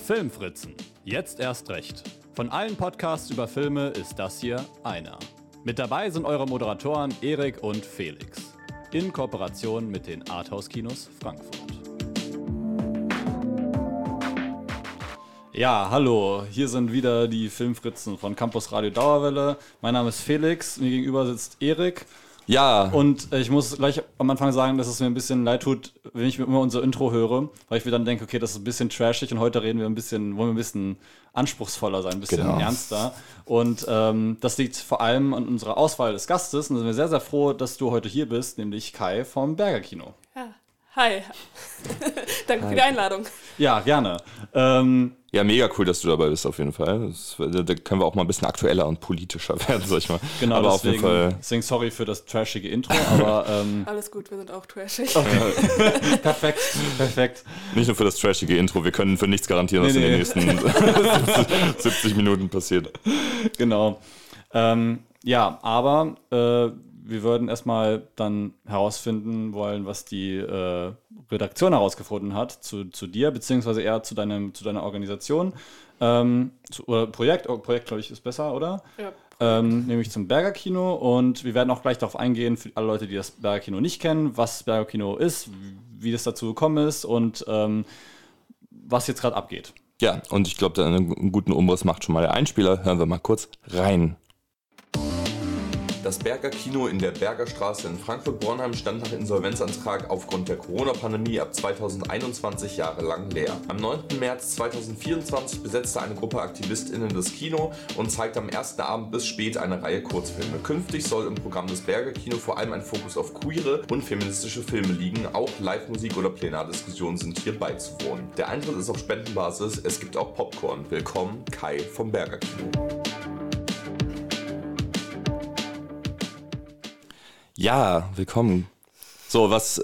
Filmfritzen. Jetzt erst recht. Von allen Podcasts über Filme ist das hier einer. Mit dabei sind eure Moderatoren Erik und Felix. In Kooperation mit den Arthouse-Kinos Frankfurt. Ja, hallo. Hier sind wieder die Filmfritzen von Campus Radio Dauerwelle. Mein Name ist Felix. Mir gegenüber sitzt Erik. Ja. Und ich muss gleich am Anfang sagen, dass es mir ein bisschen leid tut, wenn ich mir immer unser Intro höre, weil ich mir dann denke, okay, das ist ein bisschen trashig und heute wollen wir ein bisschen anspruchsvoller sein, ein bisschen ernster. Und das liegt vor allem an unserer Auswahl des Gastes. Und da sind wir sehr, sehr froh, dass du heute hier bist, nämlich Kai vom Berger Kino. Ja, hi. Danke für die Einladung. Ja, gerne. Ja, mega cool, dass du dabei bist, auf jeden Fall. Da können wir auch mal ein bisschen aktueller und politischer werden, sag ich mal. Genau, aber deswegen, auf jeden Fall. Deswegen sorry für das trashige Intro, aber... Alles gut, wir sind auch trashig. Okay. Perfekt. Nicht nur für das trashige Intro, wir können für nichts garantieren, was in den nächsten 70 Minuten passiert. Genau. Ja, aber wir würden erstmal dann herausfinden wollen, was die Redaktion herausgefunden hat zu dir, beziehungsweise eher zu deiner Organisation. Oder Projekt, glaube ich, ist besser, oder? Ja. Nämlich zum Berger Kino. Und wir werden auch gleich darauf eingehen, für alle Leute, die das Berger Kino nicht kennen, was das Berger Kino ist, wie das dazu gekommen ist und was jetzt gerade abgeht. Ja, und ich glaube, einen guten Umriss macht schon mal der Einspieler. Hören wir mal kurz rein. Das Berger Kino in der Bergerstraße in Frankfurt-Bornheim stand nach Insolvenzantrag aufgrund der Corona-Pandemie ab 2021 jahrelang leer. Am 9. März 2024 besetzte eine Gruppe AktivistInnen das Kino und zeigte am ersten Abend bis spät eine Reihe Kurzfilme. Künftig soll im Programm des Berger Kino vor allem ein Fokus auf queere und feministische Filme liegen. Auch Live-Musik oder Plenardiskussionen sind hier beizuwohnen. Der Eintritt ist auf Spendenbasis, es gibt auch Popcorn. Willkommen, Kai vom Berger Kino. Ja, willkommen. So, was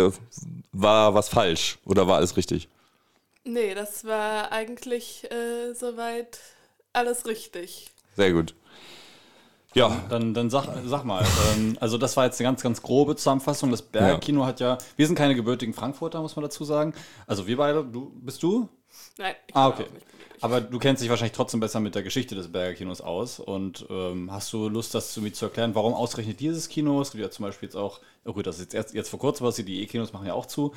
war was falsch oder war alles richtig? Nee, das war eigentlich soweit alles richtig. Sehr gut. Ja. Dann sag mal, also das war jetzt eine ganz, ganz grobe Zusammenfassung. Das Berger Kino hat ja, wir sind keine gebürtigen Frankfurter, muss man dazu sagen. Also wir beide, bist du? Nein, ich bin auch nicht gebürtig. Aber du kennst dich wahrscheinlich trotzdem besser mit der Geschichte des Berger Kinos aus und hast du Lust, das mir zu erklären, warum ausgerechnet dieses Kino? Es gibt ja zum Beispiel jetzt auch, oh gut, das ist jetzt vor kurzem was, die E-Kinos machen ja auch zu.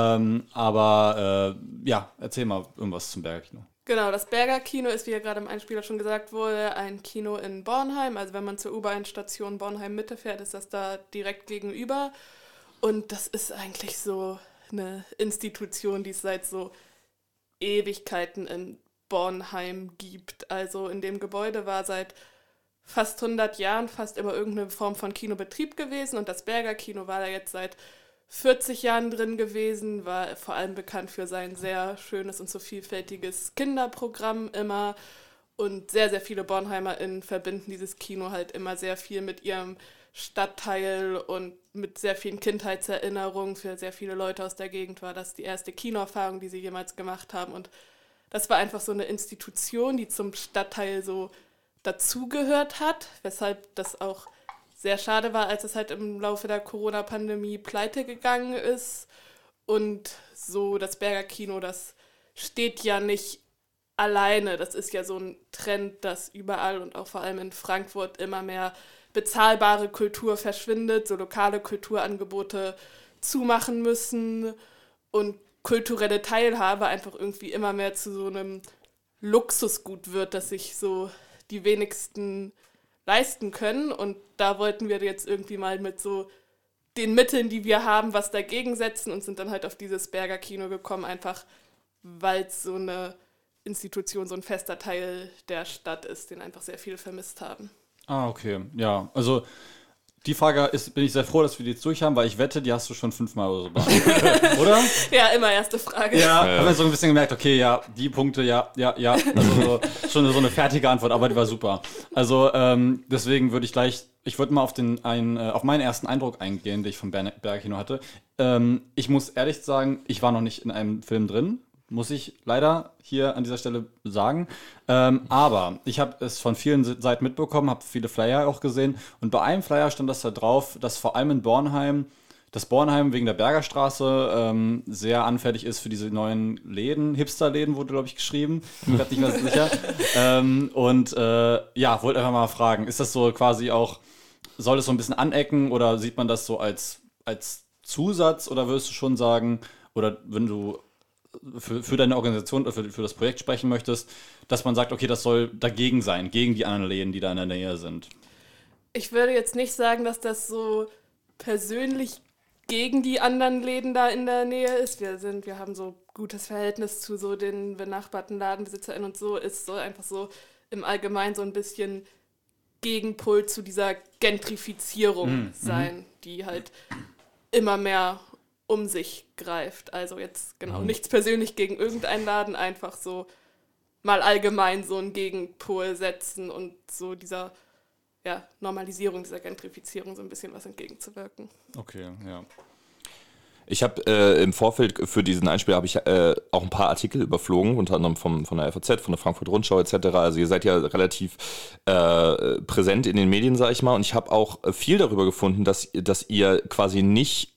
Aber erzähl mal irgendwas zum Berger Kino. Genau, das Berger Kino ist, wie ja gerade im Einspieler schon gesagt wurde, ein Kino in Bornheim. Also wenn man zur U-Bahn-Station Bornheim-Mitte fährt, ist das da direkt gegenüber. Und das ist eigentlich so eine Institution, die es seit so Ewigkeiten in Bornheim gibt. Also in dem Gebäude war seit fast 100 Jahren fast immer irgendeine Form von Kinobetrieb gewesen und das Berger Kino war da jetzt seit 40 Jahren drin gewesen, war vor allem bekannt für sein sehr schönes und so vielfältiges Kinderprogramm immer und sehr, sehr viele BornheimerInnen verbinden dieses Kino halt immer sehr viel mit ihrem Stadtteil und mit sehr vielen Kindheitserinnerungen. Für sehr viele Leute aus der Gegend war das die erste Kinoerfahrung, die sie jemals gemacht haben und das war einfach so eine Institution, die zum Stadtteil so dazugehört hat, weshalb das auch sehr schade war, als es halt im Laufe der Corona-Pandemie pleite gegangen ist. Und so das Berger Kino, das steht ja nicht alleine. Das ist ja so ein Trend, dass überall und auch vor allem in Frankfurt immer mehr bezahlbare Kultur verschwindet, so lokale Kulturangebote zumachen müssen und kulturelle Teilhabe einfach irgendwie immer mehr zu so einem Luxusgut wird, das sich so die wenigsten leisten können. Und da wollten wir jetzt irgendwie mal mit so den Mitteln, die wir haben, was dagegen setzen und sind dann halt auf dieses Berger Kino gekommen, einfach weil es so eine Institution, so ein fester Teil der Stadt ist, den einfach sehr viele vermisst haben. Ah, okay. Ja, also die Frage bin ich sehr froh, dass wir die jetzt durch haben, weil ich wette, die hast du schon 5-mal oder so beantwortet, oder? Ja, immer erste Frage. Ja, habe mir so ein bisschen gemerkt, okay, ja, die Punkte, ja. Also schon so eine fertige Antwort, aber die war super. Also deswegen würde ich würde mal auf meinen ersten Eindruck eingehen, den ich vom Berger Kino hatte. Ich muss ehrlich sagen, ich war noch nicht in einem Film drin. Muss ich leider hier an dieser Stelle sagen. Aber ich habe es von vielen Seiten mitbekommen, habe viele Flyer auch gesehen. Und bei einem Flyer stand das da drauf, dass vor allem in Bornheim dass Bornheim wegen der Bergerstraße sehr anfällig ist für diese neuen Läden, Hipster-Läden wurde, glaube ich, geschrieben. Bin gerade nicht mehr so sicher. Wollte einfach mal fragen, ist das so quasi auch, soll es so ein bisschen anecken oder sieht man das so als Zusatz oder würdest du schon sagen, oder wenn du für deine Organisation oder für das Projekt sprechen möchtest, dass man sagt, okay, das soll dagegen sein, gegen die anderen Läden, die da in der Nähe sind? Ich würde jetzt nicht sagen, dass das so persönlich gegen die anderen Läden da in der Nähe ist. Wir haben so gutes Verhältnis zu so den benachbarten LadenbesitzerInnen und so. Es soll einfach so im Allgemeinen so ein bisschen Gegenpol zu dieser Gentrifizierung sein, die halt immer mehr um sich greift. Also jetzt nichts persönlich gegen irgendeinen Laden, einfach so mal allgemein so einen Gegenpol setzen und so dieser Normalisierung, dieser Gentrifizierung so ein bisschen was entgegenzuwirken. Okay, ja. Ich habe im Vorfeld für diesen Einspieler auch ein paar Artikel überflogen, unter anderem von der FAZ, von der Frankfurt Rundschau etc. Also ihr seid ja relativ präsent in den Medien, sag ich mal. Und ich habe auch viel darüber gefunden, dass ihr quasi nicht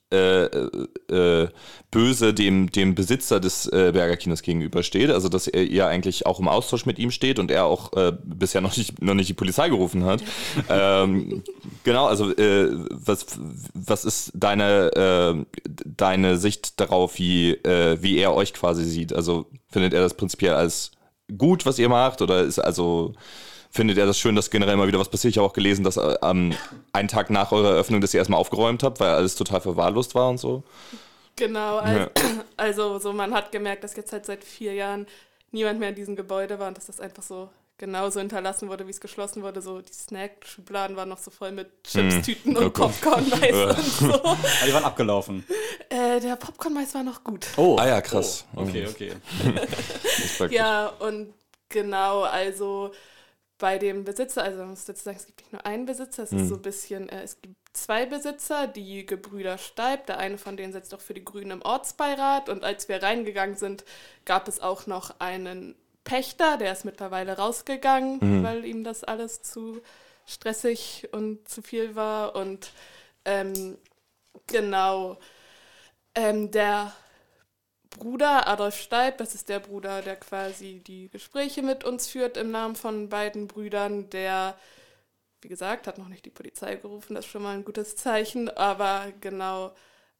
böse dem Besitzer des Berger Kinos gegenübersteht. Also dass ihr eigentlich auch im Austausch mit ihm steht und er auch bisher noch nicht die Polizei gerufen hat. Genau, also was ist deine Sicht darauf, wie er euch quasi sieht? Also findet er das prinzipiell als gut, was ihr macht? Oder findet er das schön, dass generell mal wieder was passiert? Ich habe auch gelesen, dass einen Tag nach eurer Eröffnung, dass ihr erstmal aufgeräumt habt, weil alles total verwahrlost war und so. Genau, also so man hat gemerkt, dass jetzt halt seit 4 Jahren niemand mehr in diesem Gebäude war und dass das einfach so genauso hinterlassen wurde, wie es geschlossen wurde. So die Snack-Schubladen waren noch so voll mit Chips-Tüten und Popcorn-Mais und so. Aber die waren abgelaufen. Der Popcorn-Mais war noch gut. Oh. Ah ja, krass. Oh. Okay. Ja, und genau, also bei dem Besitzer, also man muss dazu sagen, es gibt nicht nur einen Besitzer, es ist so ein bisschen, es gibt 2 Besitzer, die Gebrüder Steib, der eine von denen sitzt auch für die Grünen im Ortsbeirat und als wir reingegangen sind, gab es auch noch einen Pächter, der ist mittlerweile rausgegangen, weil ihm das alles zu stressig und zu viel war und der Bruder Adolf Steib, das ist der Bruder, der quasi die Gespräche mit uns führt im Namen von beiden Brüdern, der, wie gesagt, hat noch nicht die Polizei gerufen, das ist schon mal ein gutes Zeichen, aber genau,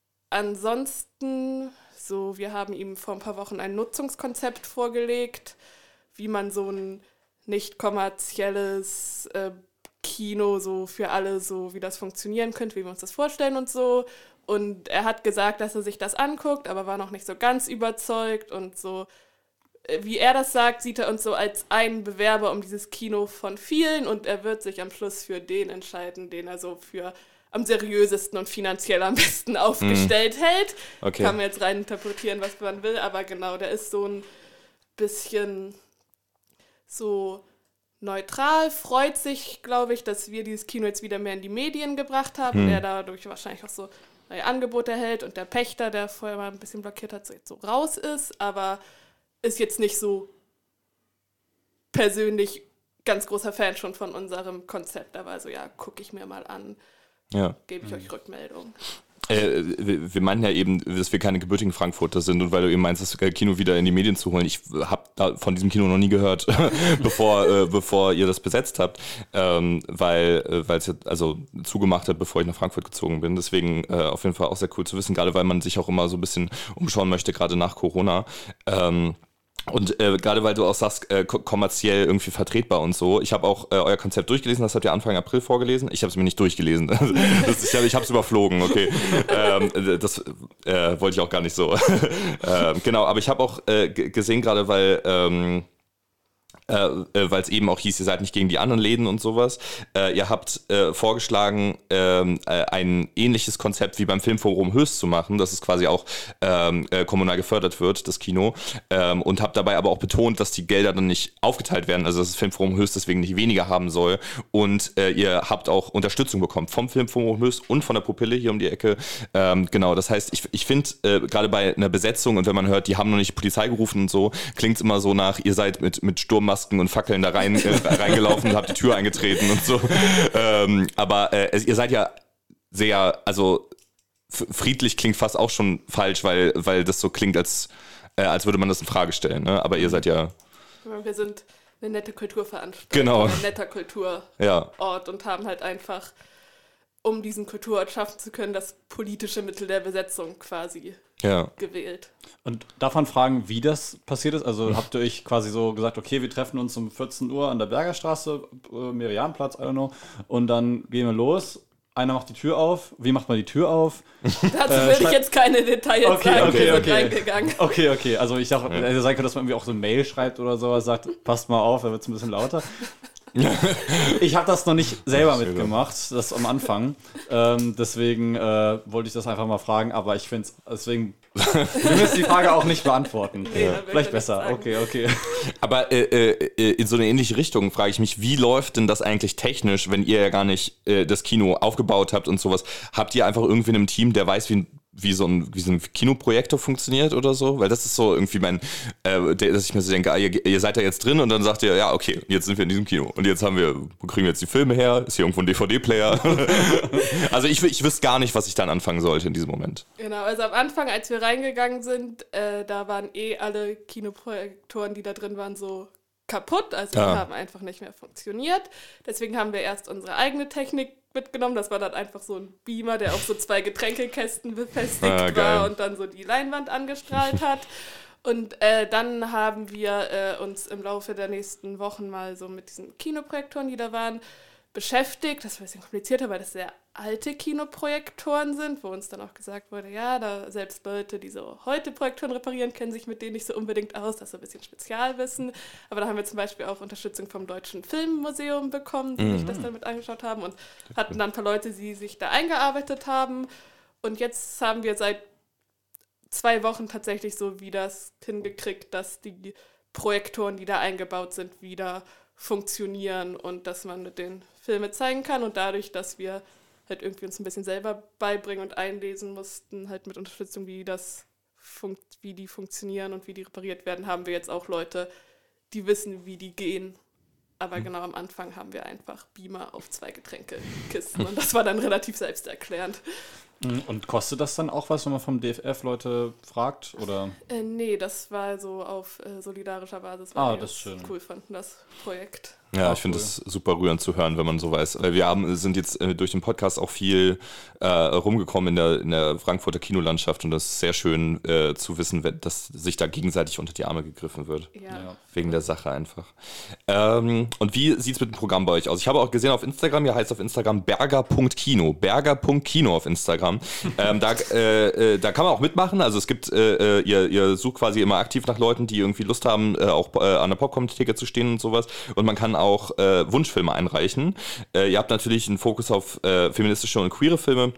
ansonsten, so, wir haben ihm vor ein paar Wochen ein Nutzungskonzept vorgelegt, wie man so ein nicht kommerzielles Kino so für alle, so wie das funktionieren könnte, wie wir uns das vorstellen und so. Und er hat gesagt, dass er sich das anguckt, aber war noch nicht so ganz überzeugt. Und so, wie er das sagt, sieht er uns so als einen Bewerber um dieses Kino von vielen. Und er wird sich am Schluss für den entscheiden, den er so für am seriösesten und finanziell am besten aufgestellt hält. Okay. Kann man jetzt rein interpretieren, was man will. Aber genau, der ist so ein bisschen so neutral, freut sich, glaube ich, dass wir dieses Kino jetzt wieder mehr in die Medien gebracht haben. Der dadurch wahrscheinlich auch so neue Angebote erhält und der Pächter, der vorher mal ein bisschen blockiert hat, so jetzt so raus ist, aber ist jetzt nicht so persönlich ganz großer Fan schon von unserem Konzept. Aber also ja, gucke ich mir mal an, gebe ich euch Rückmeldung. Wir meinten ja eben, dass wir keine gebürtigen Frankfurter sind und weil du eben meinst, das Kino wieder in die Medien zu holen. Ich habe da von diesem Kino noch nie gehört, bevor ihr das besetzt habt, weil es ja also zugemacht hat, bevor ich nach Frankfurt gezogen bin. Deswegen auf jeden Fall auch sehr cool zu wissen, gerade weil man sich auch immer so ein bisschen umschauen möchte, gerade nach Corona. Und gerade weil du auch sagst, kommerziell irgendwie vertretbar und so. Ich habe auch euer Konzept durchgelesen, das habt ihr Anfang April vorgelesen. Ich habe es mir nicht durchgelesen. Ich habe es überflogen, okay. Das wollte ich auch gar nicht so. Genau, aber ich habe auch gesehen, gerade weil es eben auch hieß, ihr seid nicht gegen die anderen Läden und sowas. Ihr habt vorgeschlagen, ein ähnliches Konzept wie beim Filmforum Höchst zu machen, dass es quasi auch kommunal gefördert wird, das Kino. Und habt dabei aber auch betont, dass die Gelder dann nicht aufgeteilt werden, also dass das Filmforum Höchst deswegen nicht weniger haben soll. Und ihr habt auch Unterstützung bekommen vom Filmforum Höchst und von der Pupille hier um die Ecke. Genau, das heißt, ich finde, gerade bei einer Besetzung und wenn man hört, die haben noch nicht die Polizei gerufen und so, klingt es immer so nach, ihr seid mit Sturmmasken und Fackeln da reingelaufen und habt die Tür eingetreten und so. Aber ihr seid ja sehr, also friedlich klingt fast auch schon falsch, weil das so klingt, als würde man das in Frage stellen. Ne? Aber ihr seid ja... Wir sind eine nette Kulturveranstaltung, genau. Ein netter Kulturort und haben halt einfach, um diesen Kulturort schaffen zu können, das politische Mittel der Besetzung quasi gewählt. Und darf man fragen, wie das passiert ist? Also habt ihr euch quasi so gesagt, okay, wir treffen uns um 14 Uhr an der Bergerstraße, Merianplatz, I don't know, und dann gehen wir los. Einer macht die Tür auf. Wie macht man die Tür auf? Dazu will ich jetzt keine Details sagen. Wir sind reingegangen. Okay. Also ich dachte, hätte sein können, dass man irgendwie auch so eine Mail schreibt oder sowas, sagt, passt mal auf, dann wird es ein bisschen lauter. Ich habe das noch nicht selber mitgemacht, das am Anfang. Deswegen wollte ich das einfach mal fragen, aber ich finde es, deswegen wir müssen die Frage auch nicht beantworten. Nee, vielleicht besser. Okay. Aber in so eine ähnliche Richtung frage ich mich, wie läuft denn das eigentlich technisch, wenn ihr ja gar nicht das Kino aufgebaut habt und sowas? Habt ihr einfach irgendwie in einem Team, der weiß, wie so ein Kinoprojektor funktioniert oder so? Weil das ist so irgendwie dass ich mir so denke, ihr seid da jetzt drin und dann sagt ihr, ja, okay, jetzt sind wir in diesem Kino und jetzt kriegen wir jetzt die Filme her, ist hier irgendwo ein DVD-Player. Also ich wüsste gar nicht, was ich dann anfangen sollte in diesem Moment. Genau, also am Anfang, als wir reingegangen sind, da waren alle Kinoprojektoren, die da drin waren, so kaputt, also die haben einfach nicht mehr funktioniert. Deswegen haben wir erst unsere eigene Technik mitgenommen. Das war dann einfach so ein Beamer, der auf so 2 Getränkekästen befestigt war und dann so die Leinwand angestrahlt hat. Und dann haben wir uns im Laufe der nächsten Wochen mal so mit diesen Kinoprojektoren, die da waren, beschäftigt. Das war ein bisschen komplizierter, weil das sehr alte Kinoprojektoren sind, wo uns dann auch gesagt wurde, ja, da selbst Leute, die so heute Projektoren reparieren, kennen sich mit denen nicht so unbedingt aus. Das ist so ein bisschen Spezialwissen. Aber da haben wir zum Beispiel auch Unterstützung vom Deutschen Filmmuseum bekommen, die sich das dann mit angeschaut haben und hatten dann ein paar Leute, die sich da eingearbeitet haben. Und jetzt haben wir seit 2 Wochen tatsächlich so wie das hingekriegt, dass die Projektoren, die da eingebaut sind, wieder funktionieren und dass man mit den Filme zeigen kann. Und dadurch, dass wir halt irgendwie uns ein bisschen selber beibringen und einlesen mussten, halt mit Unterstützung, wie die funktionieren und wie die repariert werden, haben wir jetzt auch Leute, die wissen, wie die gehen. Aber genau am Anfang haben wir einfach Beamer auf 2 Getränkekisten und das war dann relativ selbsterklärend. Und kostet das dann auch was, wenn man vom DFF Leute fragt? Oder? Nee, das war so auf solidarischer Basis, weil wir das ist schön. Cool fanden, das Projekt. Ja, ich finde das super rührend zu hören, wenn man so weiß. Wir sind jetzt durch den Podcast auch viel rumgekommen in der Frankfurter Kinolandschaft und das ist sehr schön zu wissen, dass sich da gegenseitig unter die Arme gegriffen wird. Ja. Wegen der Sache einfach. Und wie sieht es mit dem Programm bei euch aus? Ich habe auch gesehen auf Instagram, ihr heißt auf Instagram berger.kino. Berger.kino auf Instagram. Da kann man auch mitmachen. Also es gibt, ihr sucht quasi immer aktiv nach Leuten, die irgendwie Lust haben, auch an der Popcorn-Theke zu stehen und sowas. Und man kann auch Wunschfilme einreichen. Ihr habt natürlich einen Fokus auf feministische und queere Filme.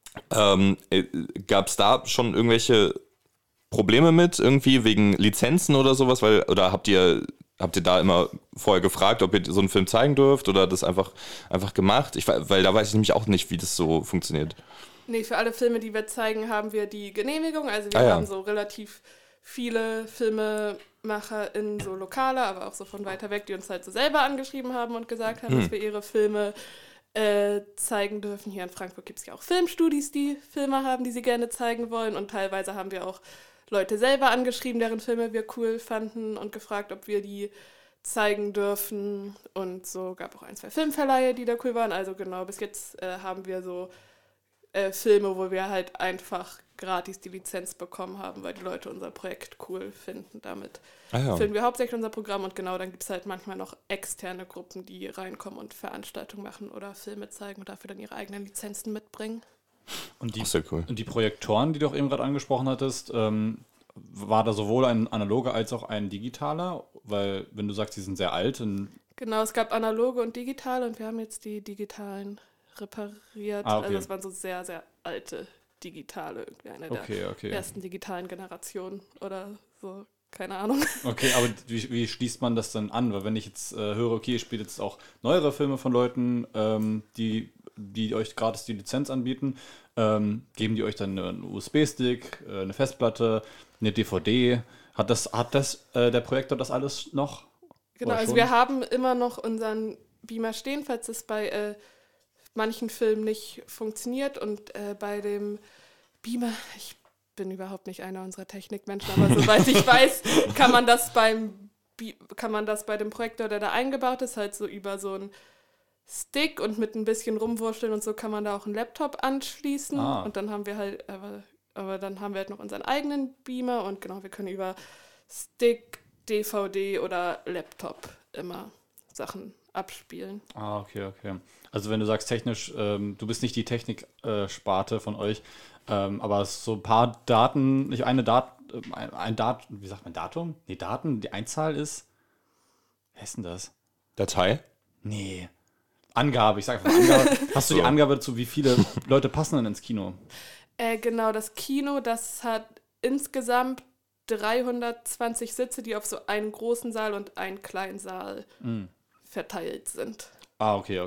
Gab es da schon irgendwelche Probleme mit, irgendwie wegen Lizenzen oder sowas? Oder habt ihr da immer vorher gefragt, ob ihr so einen Film zeigen dürft oder das einfach gemacht? Weil da weiß ich nämlich auch nicht, wie das so funktioniert. Nee, für alle Filme, die wir zeigen, haben wir die Genehmigung. Also wir haben so relativ viele FilmemacherInnen, so lokale, aber auch so von weiter weg, die uns halt so selber angeschrieben haben und gesagt haben, dass wir ihre Filme zeigen dürfen. Hier in Frankfurt gibt es ja auch Filmstudios, die Filme haben, die sie gerne zeigen wollen. Und teilweise haben wir auch Leute selber angeschrieben, deren Filme wir cool fanden und gefragt, ob wir die zeigen dürfen. Und so gab auch 1, 2 Filmverleihe, die da cool waren. Also genau, bis jetzt haben wir so Filme, wo wir halt einfach gratis die Lizenz bekommen haben, weil die Leute unser Projekt cool finden. Damit filmen wir hauptsächlich unser Programm und genau, dann gibt es halt manchmal noch externe Gruppen, die reinkommen und Veranstaltungen machen oder Filme zeigen und dafür dann ihre eigenen Lizenzen mitbringen. Und sehr cool. Die Projektoren, die du auch eben gerade angesprochen hattest, war da sowohl ein analoger als auch ein digitaler? Weil, wenn du sagst, die sind sehr alt. Genau, es gab analoge und digitale und wir haben jetzt die digitalen repariert. Okay. Also das waren so sehr, sehr alte digitale, irgendwie eine der ersten digitalen Generationen oder so, keine Ahnung. Okay, aber wie schließt man das dann an? Weil wenn ich jetzt höre, okay, ihr spielt jetzt auch neuere Filme von Leuten, die euch gratis die Lizenz anbieten, geben die euch dann einen USB-Stick, eine Festplatte, eine DVD? Hat der Projektor das alles noch? Genau, also wir haben immer noch unseren Beamer stehen, falls es bei manchen Filmen nicht funktioniert und bei dem Beamer, ich bin überhaupt nicht einer unserer Technikmenschen, aber soweit ich weiß, kann man das bei dem Projektor, der da eingebaut ist, halt so über so einen Stick und mit ein bisschen rumwurschteln und so kann man da auch einen Laptop anschließen. Und dann haben wir halt, aber dann haben wir halt noch unseren eigenen Beamer und genau, wir können über Stick, DVD oder Laptop immer Sachen abspielen. Okay. Also wenn du sagst technisch, du bist nicht die Technik-Sparte von euch, aber es so ein paar Daten, nicht wie sagt man, Datum? Nee, Daten, die Einzahl ist, wie heißt denn das? Datei? Nee, Angabe, ich sage einfach Angabe. Hast du die Angabe dazu, wie viele Leute passen denn ins Kino? Genau, das Kino, das hat insgesamt 320 Sitze, die auf so einen großen Saal und einen kleinen Saal verteilt sind. Okay.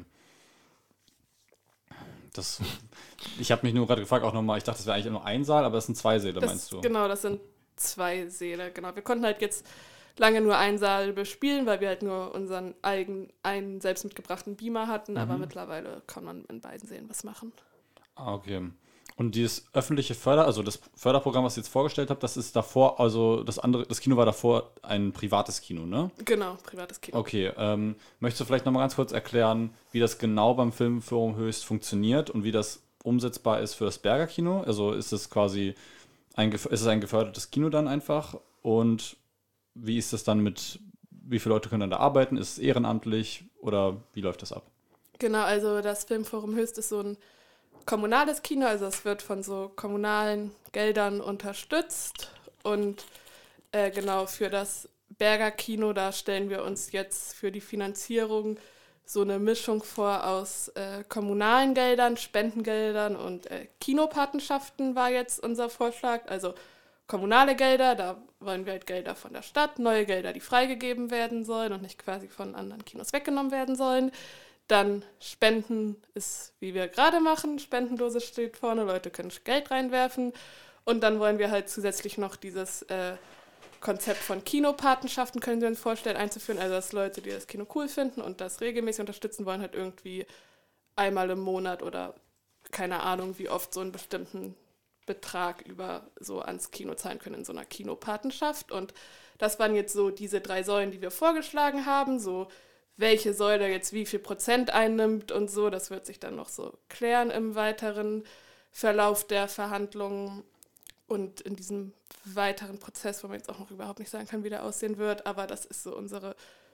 Ich habe mich nur gerade gefragt, auch nochmal, ich dachte, das wäre eigentlich nur ein Saal, aber das sind 2 Säle, meinst du? Genau, das sind 2 Säle, genau. Wir konnten halt jetzt lange nur einen Saal bespielen, weil wir halt nur unseren einen selbst mitgebrachten Beamer hatten, aber mittlerweile kann man in beiden Sälen was machen. Okay. Und dieses öffentliche also das Förderprogramm, was ihr jetzt vorgestellt habt, das ist davor, also das Kino war davor ein privates Kino, ne? Genau, privates Kino. Okay, möchtest du vielleicht nochmal ganz kurz erklären, wie das genau beim Filmforum Höchst funktioniert und wie das umsetzbar ist für das Berger Kino? Also ist es quasi ein gefördertes Kino dann einfach? Und wie ist das dann wie viele Leute können dann da arbeiten? Ist es ehrenamtlich oder wie läuft das ab? Genau, also das Filmforum Höchst ist so ein kommunales Kino, also es wird von so kommunalen Geldern unterstützt und genau für das Berger Kino, da stellen wir uns jetzt für die Finanzierung so eine Mischung vor aus kommunalen Geldern, Spendengeldern und Kinopatenschaften war jetzt unser Vorschlag, also kommunale Gelder, da wollen wir halt Gelder von der Stadt, neue Gelder, die freigegeben werden sollen und nicht quasi von anderen Kinos weggenommen werden sollen. Dann Spenden ist, wie wir gerade machen, Spendendose steht vorne, Leute können Geld reinwerfen. Und dann wollen wir halt zusätzlich noch dieses Konzept von Kinopatenschaften, können Sie uns vorstellen, einzuführen. Also dass Leute, die das Kino cool finden und das regelmäßig unterstützen wollen, halt irgendwie einmal im Monat oder keine Ahnung, wie oft so einen bestimmten Betrag über so ans Kino zahlen können in so einer Kinopatenschaft. Und das waren jetzt so diese 3 Säulen, die wir vorgeschlagen haben, so welche Säule jetzt wie viel Prozent einnimmt und so. Das wird sich dann noch so klären im weiteren Verlauf der Verhandlungen und in diesem weiteren Prozess, wo man jetzt auch noch überhaupt nicht sagen kann, wie der aussehen wird. Aber das ist so unsere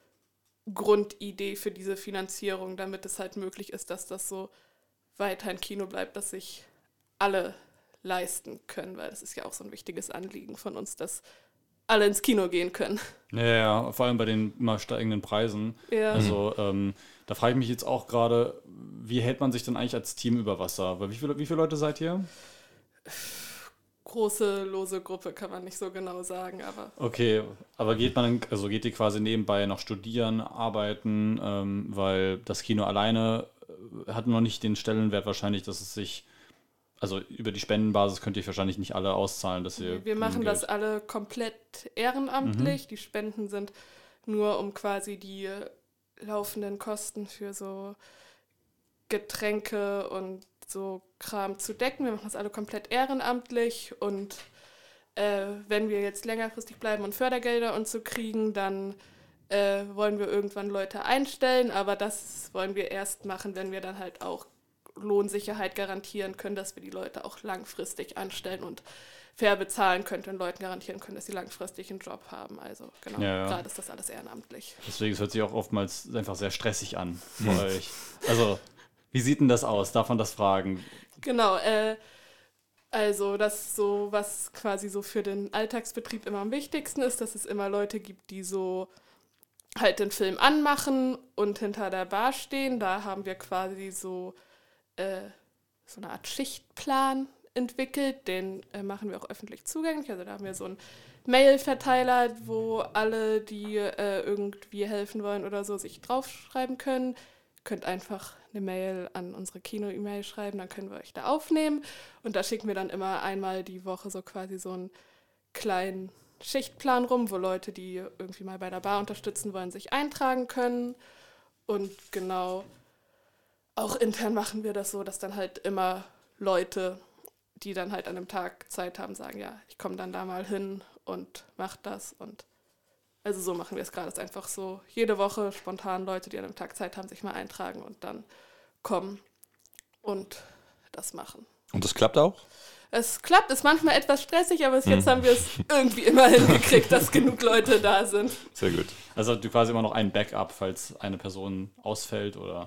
Grundidee für diese Finanzierung, damit es halt möglich ist, dass das so weiter ein Kino bleibt, dass sich alle leisten können, weil das ist ja auch so ein wichtiges Anliegen von uns, dass alle ins Kino gehen können. Ja, vor allem bei den immer steigenden Preisen. Ja. Also da frage ich mich jetzt auch gerade, wie hält man sich denn eigentlich als Team über Wasser? Weil wie viele Leute seid ihr? Große, lose Gruppe, kann man nicht so genau sagen, aber... Okay, aber geht ihr quasi nebenbei noch studieren, arbeiten, weil das Kino alleine hat noch nicht den Stellenwert wahrscheinlich, dass es sich... Also über die Spendenbasis könnt ihr wahrscheinlich nicht alle auszahlen, dass ihr... Wir machen das alle komplett ehrenamtlich. Die Spenden sind nur, um quasi die laufenden Kosten für so Getränke und so Kram zu decken. Wir machen das alle komplett ehrenamtlich und wenn wir jetzt längerfristig bleiben und Fördergelder und so kriegen, dann wollen wir irgendwann Leute einstellen, aber das wollen wir erst machen, wenn wir dann halt auch Lohnsicherheit garantieren können, dass wir die Leute auch langfristig anstellen und fair bezahlen können und Leuten garantieren können, dass sie langfristig einen Job haben. Also genau, gerade ist das alles ehrenamtlich. Deswegen hört sich auch oftmals einfach sehr stressig an für euch. Also, wie sieht denn das aus? Darf man das fragen? Genau, also das ist so, was quasi so für den Alltagsbetrieb immer am wichtigsten ist, dass es immer Leute gibt, die so halt den Film anmachen und hinter der Bar stehen. Da haben wir quasi so eine Art Schichtplan entwickelt, den machen wir auch öffentlich zugänglich. Also da haben wir so einen Mail-Verteiler, wo alle, die irgendwie helfen wollen oder so, sich draufschreiben können. Ihr könnt einfach eine Mail an unsere Kino-E-Mail schreiben, dann können wir euch da aufnehmen. Und da schicken wir dann immer einmal die Woche so quasi so einen kleinen Schichtplan rum, wo Leute, die irgendwie mal bei der Bar unterstützen wollen, sich eintragen können. Und genau... Auch intern machen wir das so, dass dann halt immer Leute, die dann halt an einem Tag Zeit haben, sagen, ja, ich komme dann da mal hin und mach das. Und also so machen wir es gerade. Es ist einfach so, jede Woche spontan Leute, die an einem Tag Zeit haben, sich mal eintragen und dann kommen und das machen. Und das klappt auch? Es klappt, ist manchmal etwas stressig, aber bis jetzt haben wir es irgendwie immer hingekriegt, dass genug Leute da sind. Sehr gut. Also du quasi immer noch ein Backup, falls eine Person ausfällt oder...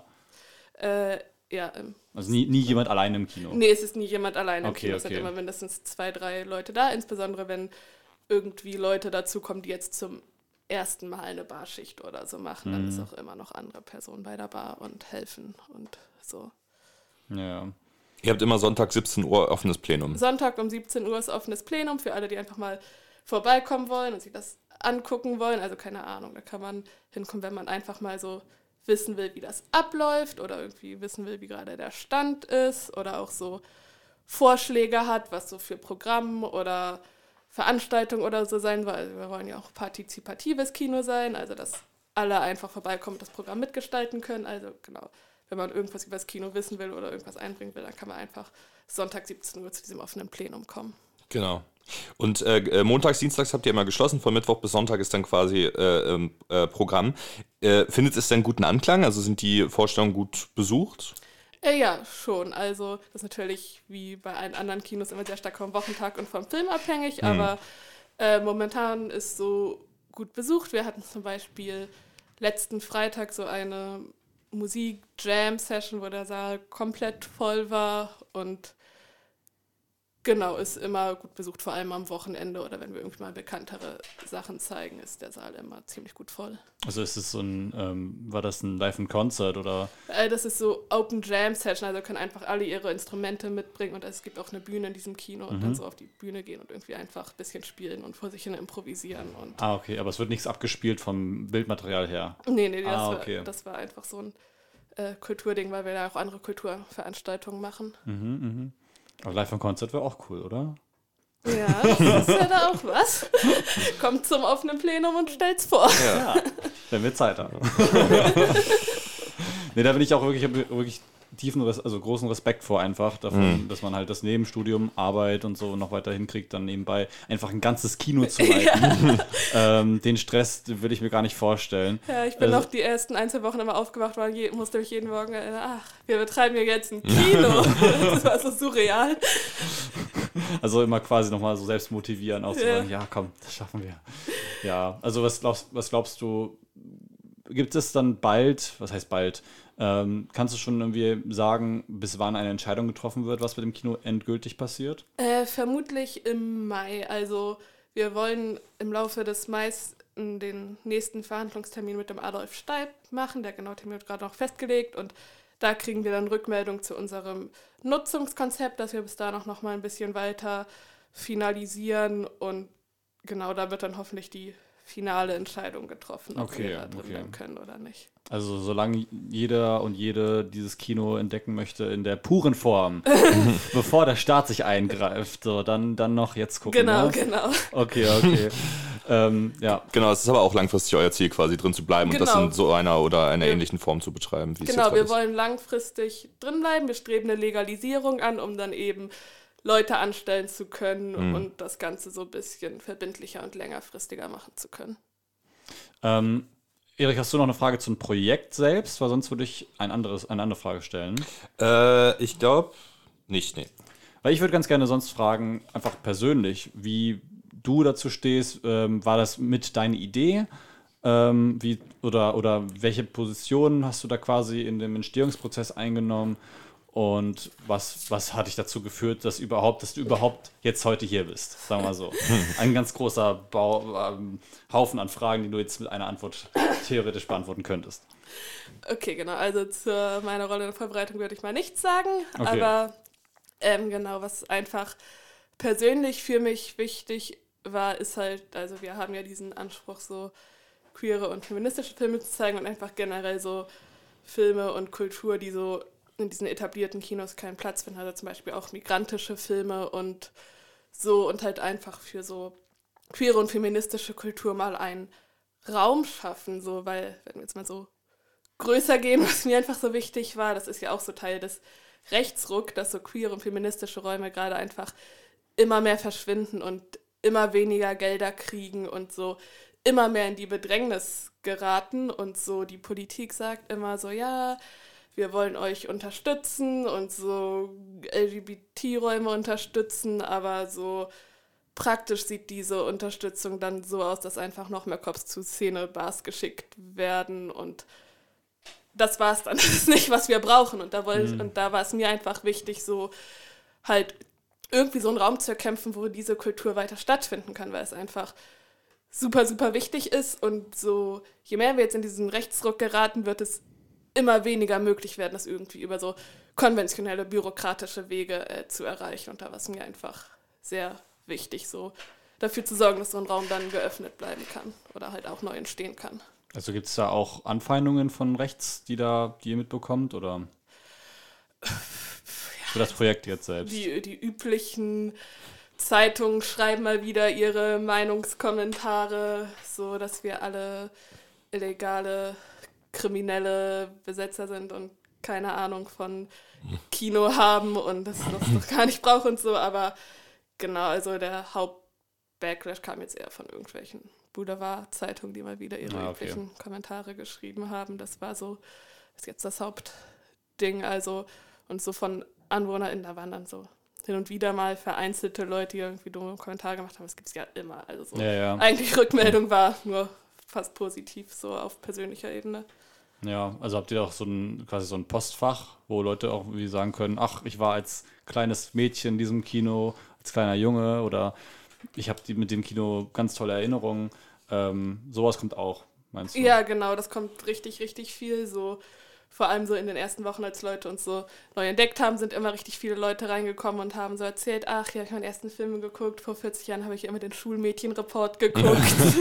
Ja. Also nie jemand allein im Kino? Nee, es ist nie jemand allein im Okay, Kino. Es sind immer mindestens 2, 3 Leute da, insbesondere wenn irgendwie Leute dazukommen, die jetzt zum ersten Mal eine Barschicht oder so machen, dann ist auch immer noch andere Personen bei der Bar und helfen und so. Ja. Ihr habt immer Sonntag 17 Uhr offenes Plenum. Sonntag um 17 Uhr ist offenes Plenum für alle, die einfach mal vorbeikommen wollen und sich das angucken wollen. Also keine Ahnung, da kann man hinkommen, wenn man einfach mal so wissen will, wie das abläuft oder irgendwie wissen will, wie gerade der Stand ist oder auch so Vorschläge hat, was so für Programm oder Veranstaltungen oder so sein soll. Also wir wollen ja auch partizipatives Kino sein, also dass alle einfach vorbeikommen und das Programm mitgestalten können. Also genau, wenn man irgendwas über das Kino wissen will oder irgendwas einbringen will, dann kann man einfach Sonntag 17 Uhr zu diesem offenen Plenum kommen. Genau. Und montags, dienstags habt ihr immer geschlossen, von Mittwoch bis Sonntag ist dann quasi Programm. Findet es denn guten Anklang? Also sind die Vorstellungen gut besucht? Ja, schon. Also das ist natürlich wie bei allen anderen Kinos immer sehr stark vom Wochentag und vom Film abhängig, aber momentan ist so gut besucht. Wir hatten zum Beispiel letzten Freitag so eine Musik-Jam-Session, wo der Saal komplett voll war und genau, ist immer gut besucht, vor allem am Wochenende oder wenn wir irgendwie mal bekanntere Sachen zeigen, ist der Saal immer ziemlich gut voll. Also ist es so war das ein Live-in-Concert oder? Das ist so Open Jam Session, also können einfach alle ihre Instrumente mitbringen und es gibt auch eine Bühne in diesem Kino und dann so auf die Bühne gehen und irgendwie einfach ein bisschen spielen und vor sich hin improvisieren. Und Okay, aber es wird nichts abgespielt vom Bildmaterial her? Nee, okay. das war einfach so ein Kulturding, weil wir da auch andere Kulturveranstaltungen machen. Aber Live-in-Concert wäre auch cool, oder? Ja, das ist ja da auch was. Kommt zum offenen Plenum und stellt's vor. Ja, wenn wir Zeit haben. Nee, da bin ich auch wirklich großen Respekt vor einfach davon, dass man halt das Nebenstudium, Arbeit und so noch weiter hinkriegt, dann nebenbei einfach ein ganzes Kino zu leiten. Den Stress will ich mir gar nicht vorstellen. Ja, ich bin noch die ersten 1, 2 Wochen immer aufgewacht, musste mich jeden Morgen erinnern, wir betreiben hier jetzt ein Kino. Das war so surreal. Also immer quasi nochmal so selbst motivieren, auch zu sagen, ja komm, das schaffen wir. Ja, also was glaubst du, gibt es dann bald, was heißt bald, kannst du schon irgendwie sagen, bis wann eine Entscheidung getroffen wird, was mit dem Kino endgültig passiert? Vermutlich im Mai. Also wir wollen im Laufe des Mais den nächsten Verhandlungstermin mit dem Adolf Steib machen. Der genaue Termin wird gerade noch festgelegt und da kriegen wir dann Rückmeldung zu unserem Nutzungskonzept, dass wir bis da noch mal ein bisschen weiter finalisieren und genau da wird dann hoffentlich die finale Entscheidung getroffen, ob wir da drin bleiben können oder nicht. Also solange jeder und jede dieses Kino entdecken möchte in der puren Form, bevor der Staat sich eingreift, so, dann noch jetzt gucken. Genau. Okay. Ja. Genau, es ist aber auch langfristig euer Ziel, quasi drin zu bleiben und das in so einer oder einer ähnlichen Form zu betreiben, wie es jetzt Genau, wir ist. wollen langfristig drin bleiben. Wir streben eine Legalisierung an, um dann eben Leute anstellen zu können und das Ganze so ein bisschen verbindlicher und längerfristiger machen zu können. Erik, hast du noch eine Frage zum Projekt selbst? Weil sonst würde ich eine andere Frage stellen. Ich glaube nicht, nee. Weil ich würde ganz gerne sonst fragen, einfach persönlich, wie du dazu stehst. War das mit deiner Idee? Oder welche Position hast du da quasi in dem Entstehungsprozess eingenommen? Und was hat dich dazu geführt, dass du überhaupt jetzt heute hier bist? Sagen wir mal so. Ein ganz großer Haufen an Fragen, die du jetzt mit einer Antwort theoretisch beantworten könntest. Okay, genau. Also zu meiner Rolle in der Vorbereitung würde ich mal nichts sagen. Okay. Aber genau, was einfach persönlich für mich wichtig war, ist halt, also wir haben ja diesen Anspruch, so queere und feministische Filme zu zeigen und einfach generell so Filme und Kultur, die so in diesen etablierten Kinos keinen Platz finden, also zum Beispiel auch migrantische Filme und so und halt einfach für so queere und feministische Kultur mal einen Raum schaffen, so, weil, wenn wir jetzt mal so größer gehen, was mir einfach so wichtig war, das ist ja auch so Teil des Rechtsruck, dass so queere und feministische Räume gerade einfach immer mehr verschwinden und immer weniger Gelder kriegen und so immer mehr in die Bedrängnis geraten und so die Politik sagt immer so, ja, wir wollen euch unterstützen und so LGBT-Räume unterstützen, aber so praktisch sieht diese Unterstützung dann so aus, dass einfach noch mehr Cops zu Szene-Bars geschickt werden und das war es dann. Das ist nicht, was wir brauchen. Und da war es mir einfach wichtig, so halt irgendwie so einen Raum zu erkämpfen, wo diese Kultur weiter stattfinden kann, weil es einfach super, super wichtig ist. Und so, je mehr wir jetzt in diesen Rechtsruck geraten, wird es immer weniger möglich werden, das irgendwie über so konventionelle, bürokratische Wege zu erreichen. Und da war es mir einfach sehr wichtig, so dafür zu sorgen, dass so ein Raum dann geöffnet bleiben kann oder halt auch neu entstehen kann. Also gibt es da auch Anfeindungen von rechts, die ihr mitbekommt, oder für das Projekt jetzt selbst? Die üblichen Zeitungen schreiben mal wieder ihre Meinungskommentare, so dass wir alle illegale, kriminelle Besetzer sind und keine Ahnung von Kino haben und das doch gar nicht brauchen und so, aber genau, also der Hauptbacklash kam jetzt eher von irgendwelchen Boulevard-Zeitungen, die mal wieder ihre üblichen Kommentare geschrieben haben. Das war so, ist jetzt das Hauptding, also und so von AnwohnerInnen, da waren dann so hin und wieder mal vereinzelte Leute, die irgendwie dumme Kommentare gemacht haben. Das gibt es ja immer, also so. Eigentlich Rückmeldung war nur fast positiv, so auf persönlicher Ebene. Ja, also habt ihr auch quasi so ein Postfach, wo Leute auch irgendwie sagen können, ach, ich war als kleines Mädchen in diesem Kino, als kleiner Junge oder ich habe mit dem Kino ganz tolle Erinnerungen. Sowas kommt auch, meinst du? Ja, genau, das kommt richtig, richtig viel. So, vor allem so in den ersten Wochen, als Leute uns so neu entdeckt haben, sind immer richtig viele Leute reingekommen und haben so erzählt, ach ja, ich habe meinen ersten Film geguckt, vor 40 Jahren habe ich immer den Schulmädchenreport geguckt.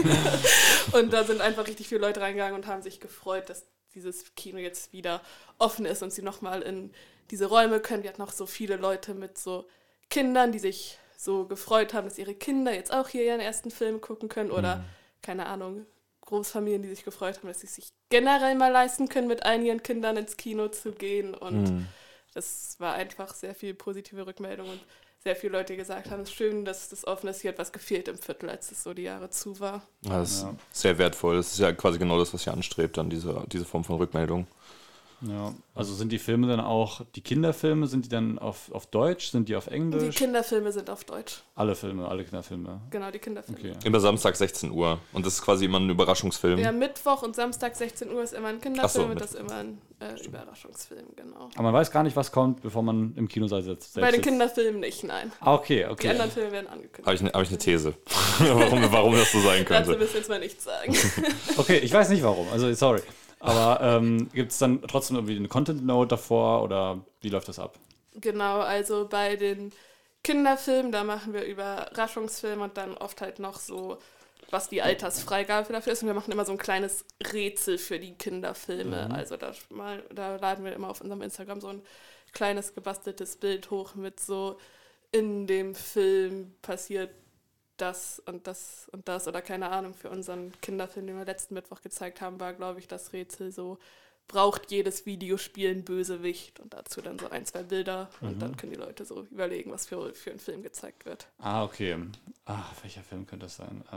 Und da sind einfach richtig viele Leute reingegangen und haben sich gefreut, dass dieses Kino jetzt wieder offen ist und sie nochmal in diese Räume können. Wir hatten noch so viele Leute mit so Kindern, die sich so gefreut haben, dass ihre Kinder jetzt auch hier ihren ersten Film gucken können oder, keine Ahnung, Großfamilien, die sich gefreut haben, dass sie sich generell mal leisten können, mit allen ihren Kindern ins Kino zu gehen und das war einfach sehr viel positive Rückmeldung und sehr viele Leute gesagt haben, es ist schön, dass das offen ist, hier hat was gefehlt im Viertel, als es so die Jahre zu war. Ja, das ist sehr wertvoll, das ist ja quasi genau das, was ihr anstrebt, dann diese Form von Rückmeldung. Ja, also sind die Filme dann auch, die Kinderfilme, sind die dann auf Deutsch, sind die auf Englisch? Die Kinderfilme sind auf Deutsch. Alle Kinderfilme? Genau, die Kinderfilme. Okay. Immer Samstag 16 Uhr und das ist quasi immer ein Überraschungsfilm. Ja, Mittwoch und Samstag 16 Uhr ist immer ein Kinderfilm und das ist immer ein Überraschungsfilm, genau. Aber man weiß gar nicht, was kommt, bevor man im Kinosaal sitzt. Bei den Kinderfilmen nicht, nein. Okay. Die anderen Filme werden angekündigt. Habe ich eine These, warum das so sein könnte. Dazu willst du jetzt mal nichts sagen. Okay, ich weiß nicht warum, also sorry. Aber gibt es dann trotzdem irgendwie eine Content-Note davor oder wie läuft das ab? Genau, also bei den Kinderfilmen, da machen wir Überraschungsfilme und dann oft halt noch so, was die Altersfreigabe dafür ist. Und wir machen immer so ein kleines Rätsel für die Kinderfilme. Also da laden wir immer auf unserem Instagram so ein kleines gebasteltes Bild hoch mit so, in dem Film passiert das und das und das oder keine Ahnung. Für unseren Kinderfilm, den wir letzten Mittwoch gezeigt haben, war, glaube ich, das Rätsel so, braucht jedes Videospiel einen Bösewicht und dazu dann so 1, 2 Bilder und dann können die Leute so überlegen, was für einen Film gezeigt wird. Okay. Welcher Film könnte das sein?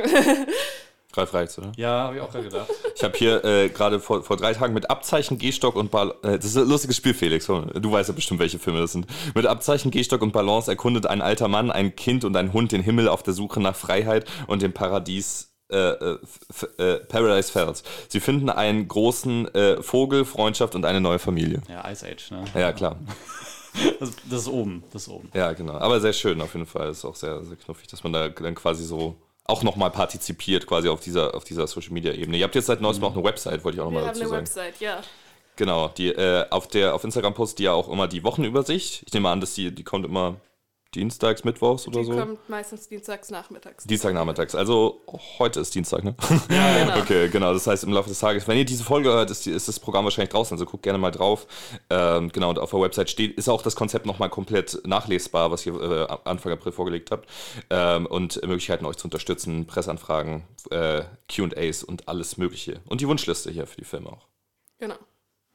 Ralf Reichs, oder? Ja, habe ich auch gerade gedacht. Ich habe hier gerade vor 3 Tagen mit Abzeichen, Gehstock und Balance, das ist ein lustiges Spiel, Felix, du weißt ja bestimmt, welche Filme das sind. Mit Abzeichen, Gehstock und Balance erkundet ein alter Mann, ein Kind und ein Hund den Himmel auf der Suche nach Freiheit und dem Paradise Falls. Sie finden einen großen Vogel, Freundschaft und eine neue Familie. Ja, Ice Age, ne? Ja, klar. Das ist oben. Ja, genau. Aber sehr schön auf jeden Fall. Das ist auch sehr, sehr knuffig, dass man da dann quasi so auch nochmal partizipiert quasi auf dieser Social-Media-Ebene. Ihr habt jetzt seit neuestem auch eine Website, wollte ich auch nochmal dazu sagen. Wir haben eine Website, ja. Genau, die auf Instagram postet die ja auch immer die Wochenübersicht. Ich nehme an, dass die kommt immer dienstags, mittwochs oder so? Die kommt meistens dienstags nachmittags. Dienstagnachmittags, also heute ist Dienstag, ne? Ja, genau. Okay, genau, das heißt im Laufe des Tages, wenn ihr diese Folge hört, ist das Programm wahrscheinlich draußen, also guckt gerne mal drauf. Genau, und auf der Website ist auch das Konzept nochmal komplett nachlesbar, was ihr Anfang April vorgelegt habt. Und Möglichkeiten, euch zu unterstützen, Presseanfragen, Q&As und alles Mögliche. Und die Wunschliste hier für die Filme auch. Genau.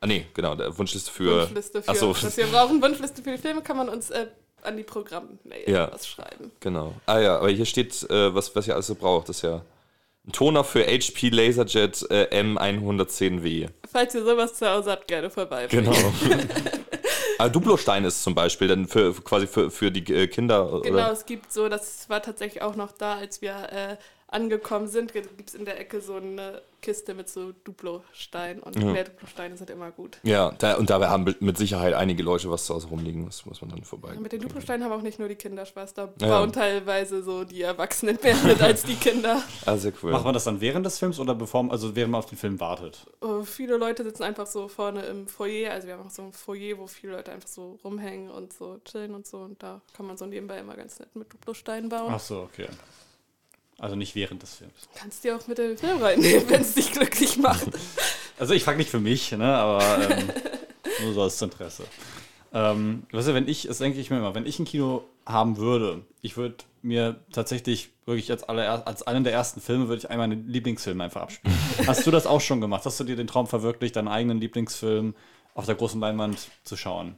nee, genau, der Wunschliste für... was wir brauchen. Wunschliste für die Filme kann man uns an die Programmmail was schreiben. Genau. Ja, aber hier steht, was ihr alles so braucht. Das ist ja ein Toner für HP Laserjet M110W. Falls ihr sowas zu Hause habt, gerne vorbei. Genau. Duplostein ist zum Beispiel dann für die Kinder. Genau, oder? es gibt so, das war tatsächlich auch noch da, als wir angekommen sind, gibt es in der Ecke so eine Kiste mit so Duplostein und mehr Duplosteine sind immer gut. Ja, da haben mit Sicherheit einige Leute was zu Hause rumliegen, das muss man dann vorbei. Mit den Duplosteinen haben auch nicht nur die Kinder Spaß, da bauen teilweise so die Erwachsenen mehr mit als die Kinder. Sehr cool. Macht man das dann während des Films oder während man auf den Film wartet? Viele Leute sitzen einfach so vorne im Foyer, also wir haben auch so ein Foyer, wo viele Leute einfach so rumhängen und so chillen und so und da kann man so nebenbei immer ganz nett mit Duplosteinen bauen. Ach so, okay. Also nicht während des Films. Kannst dir auch mit dem Film reinnehmen, wenn es dich glücklich macht. Also ich frage nicht für mich, ne, aber nur so als Interesse. Weißt du, das denke ich mir immer, wenn ich ein Kino haben würde, ich würde mir tatsächlich wirklich als einen der ersten Filme, würde ich einmal einen Lieblingsfilm einfach abspielen. Hast du das auch schon gemacht? Hast du dir den Traum verwirklicht, deinen eigenen Lieblingsfilm auf der großen Leinwand zu schauen?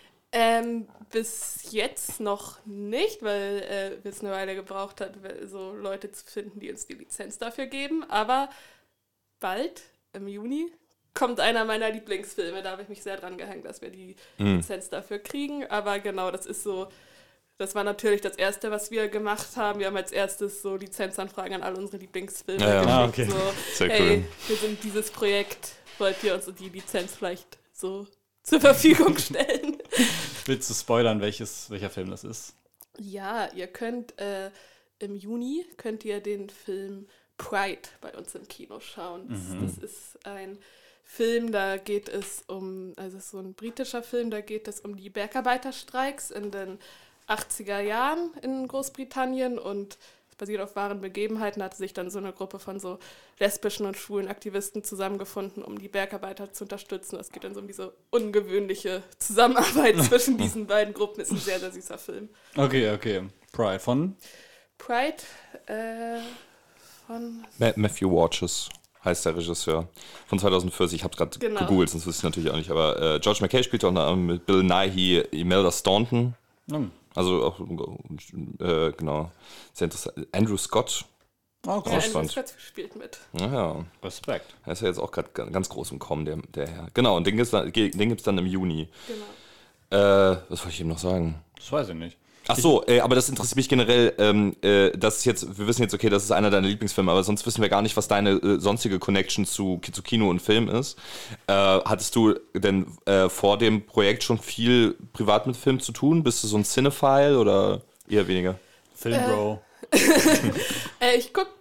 Bis jetzt noch nicht, weil es eine Weile gebraucht hat, so Leute zu finden, die uns die Lizenz dafür geben. Aber bald, im Juni, kommt einer meiner Lieblingsfilme. Da habe ich mich sehr dran gehängt, dass wir die Lizenz dafür kriegen. Aber genau, das war natürlich das Erste, was wir gemacht haben. Wir haben als erstes so Lizenzanfragen an all unsere Lieblingsfilme geschickt. Okay. So, hey, wir sind dieses Projekt, wollt ihr uns die Lizenz vielleicht so zur Verfügung stellen? Willst du spoilern, welcher Film das ist? Ja, ihr könnt im Juni den Film Pride bei uns im Kino schauen. Das ist ein Film, da geht es es ist so ein britischer Film, da geht es um die Bergarbeiterstreiks in den 80er Jahren in Großbritannien und basiert auf wahren Begebenheiten, hatte sich dann so eine Gruppe von so lesbischen und schwulen Aktivisten zusammengefunden, um die Bergarbeiter zu unterstützen. Es geht dann so um diese ungewöhnliche Zusammenarbeit zwischen diesen beiden Gruppen. Ist ein sehr, sehr süßer Film. Okay. Pride von? Von Matthew Watches heißt der Regisseur. Von 2040. Ich habe gerade gegoogelt, sonst wüsste ich natürlich auch nicht. Aber George McKay spielt auch mit Bill Nighy, Imelda Staunton. Also auch, genau, sehr interessant. Andrew Scott. Oh, ja, Andrew Scott spielt mit. Ja. Respekt. Er ist ja jetzt auch gerade ganz groß im Kommen, der Herr. Genau, und den gibt's dann im Juni. Genau. Was wollte ich ihm noch sagen? Das weiß ich nicht. Ach so, aber das interessiert mich generell, das ist jetzt, wir wissen jetzt, okay, das ist einer deiner Lieblingsfilme, aber sonst wissen wir gar nicht, was deine sonstige Connection zu Kino und Film ist. Hattest du denn vor dem Projekt schon viel privat mit Film zu tun? Bist du so ein Cinephile oder eher weniger? Filmbro. Ich gucke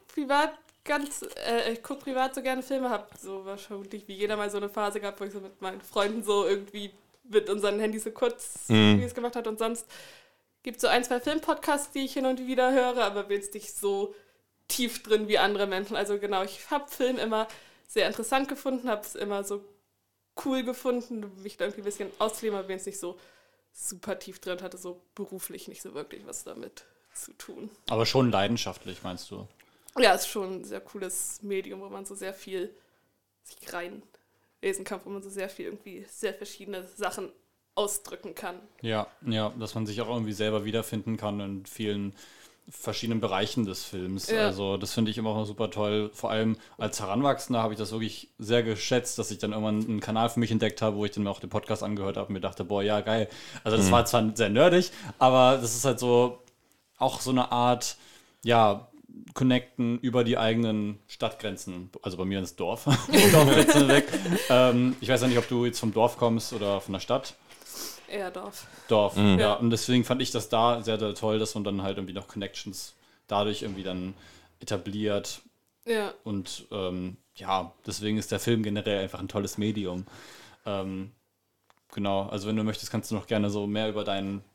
privat so gerne Filme, habe so wahrscheinlich wie jeder mal so eine Phase gehabt, wo ich so mit meinen Freunden so irgendwie mit unseren Handys so kurz Videos gemacht hat und sonst gibt so 1, 2 Filmpodcasts, die ich hin und wieder höre, aber bin jetzt nicht so tief drin wie andere Menschen. Also genau, ich habe Film immer sehr interessant gefunden, habe es immer so cool gefunden, mich da irgendwie ein bisschen auszuleben, aber bin jetzt nicht so super tief drin, hatte so beruflich nicht so wirklich was damit zu tun. Aber schon leidenschaftlich, meinst du? Ja, es ist schon ein sehr cooles Medium, wo man so sehr viel sich reinlesen kann, wo man so sehr viel irgendwie sehr verschiedene Sachen ausdrücken kann. Ja, dass man sich auch irgendwie selber wiederfinden kann in vielen verschiedenen Bereichen des Films. Ja. Also das finde ich immer auch super toll. Vor allem als Heranwachsender habe ich das wirklich sehr geschätzt, dass ich dann irgendwann einen Kanal für mich entdeckt habe, wo ich dann auch den Podcast angehört habe und mir dachte, boah, ja, geil. Also das war zwar sehr nerdig, aber das ist halt so auch so eine Art, ja, connecten über die eigenen Stadtgrenzen, also bei mir ins Dorf. Dorfgrenzen weg. Ich weiß ja nicht, ob du jetzt vom Dorf kommst oder von der Stadt. Eher Dorf. Ja. Und deswegen fand ich das da sehr, sehr toll, dass man dann halt irgendwie noch Connections dadurch irgendwie dann etabliert. Ja. Und deswegen ist der Film generell einfach ein tolles Medium. Genau, also wenn du möchtest, kannst du noch gerne so mehr über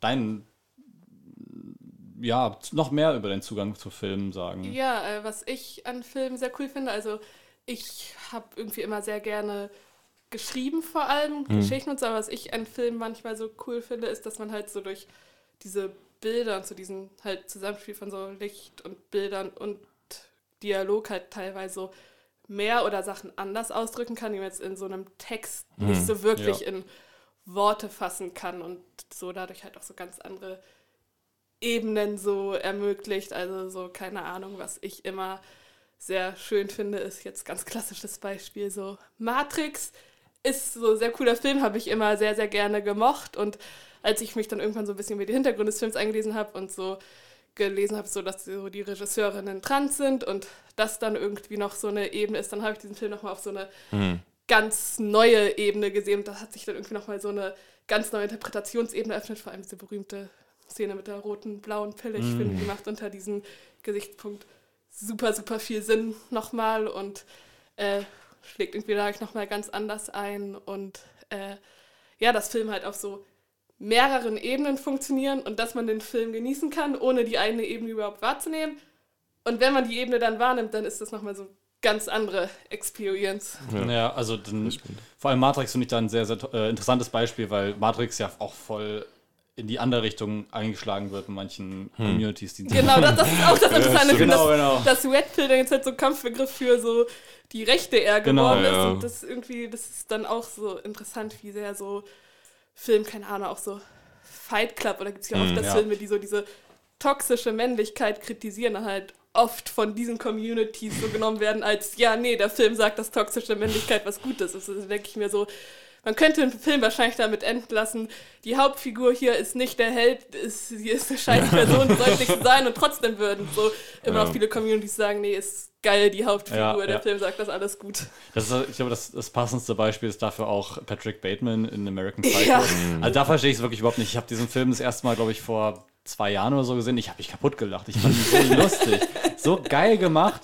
noch mehr über deinen Zugang zu Filmen sagen. Ja, was ich an Filmen sehr cool finde, also ich habe irgendwie immer sehr gerne geschrieben vor allem, Geschichten und so, aber was ich an Filmen manchmal so cool finde, ist, dass man halt so durch diese Bilder und so diesen halt Zusammenspiel von so Licht und Bildern und Dialog halt teilweise so mehr oder Sachen anders ausdrücken kann, die man jetzt in so einem Text nicht so wirklich in Worte fassen kann und so dadurch halt auch so ganz andere Ebenen so ermöglicht. Also so, keine Ahnung, was ich immer sehr schön finde, ist jetzt ganz klassisches Beispiel, so Matrix ist so ein sehr cooler Film, habe ich immer sehr, sehr gerne gemocht, und als ich mich dann irgendwann so ein bisschen über die Hintergründe des Films eingelesen habe und so gelesen habe, so dass so die Regisseurinnen trans sind und das dann irgendwie noch so eine Ebene ist, dann habe ich diesen Film nochmal auf so eine ganz neue Ebene gesehen, und da hat sich dann irgendwie nochmal so eine ganz neue Interpretationsebene eröffnet, vor allem diese berühmte Szene mit der roten, blauen Pille. Ich finde, die macht unter diesem Gesichtspunkt super, super viel Sinn nochmal und schlägt irgendwie da nochmal ganz anders ein, und dass Filme halt auf so mehreren Ebenen funktionieren und dass man den Film genießen kann, ohne die eine Ebene überhaupt wahrzunehmen. Und wenn man die Ebene dann wahrnimmt, dann ist das nochmal so eine ganz andere Experience. Ja, also vor allem Matrix finde ich da ein sehr, sehr interessantes Beispiel, weil Matrix ja auch voll in die andere Richtung eingeschlagen wird in manchen Communities. Die Genau, das ist auch das Interessante. Ich finde, genau. dass Red Pill dann jetzt halt so ein Kampfbegriff für so die Rechte eher geworden ist. Und das ist dann auch so interessant, wie sehr so Film, keine Ahnung, auch so Fight Club, oder gibt es ja oft Filme, die so diese toxische Männlichkeit kritisieren, dann halt oft von diesen Communities so genommen werden als, der Film sagt, dass toxische Männlichkeit was Gutes ist. Also denke ich mir so, man könnte den Film wahrscheinlich damit enden lassen, die Hauptfigur hier ist nicht der Held, sie ist eine scheiß Person, sollte nicht sein, und trotzdem würden so immer noch viele Communities sagen, nee, ist geil, die Hauptfigur, der Film sagt das alles gut. Ich glaube, das passendste Beispiel ist dafür auch Patrick Bateman in American Psycho. Ja. Also da verstehe ich es wirklich überhaupt nicht. Ich habe diesen Film das erste Mal, glaube ich, vor 2 Jahren oder so gesehen. Ich habe mich kaputt gelacht. Ich fand ihn so lustig. So geil gemacht.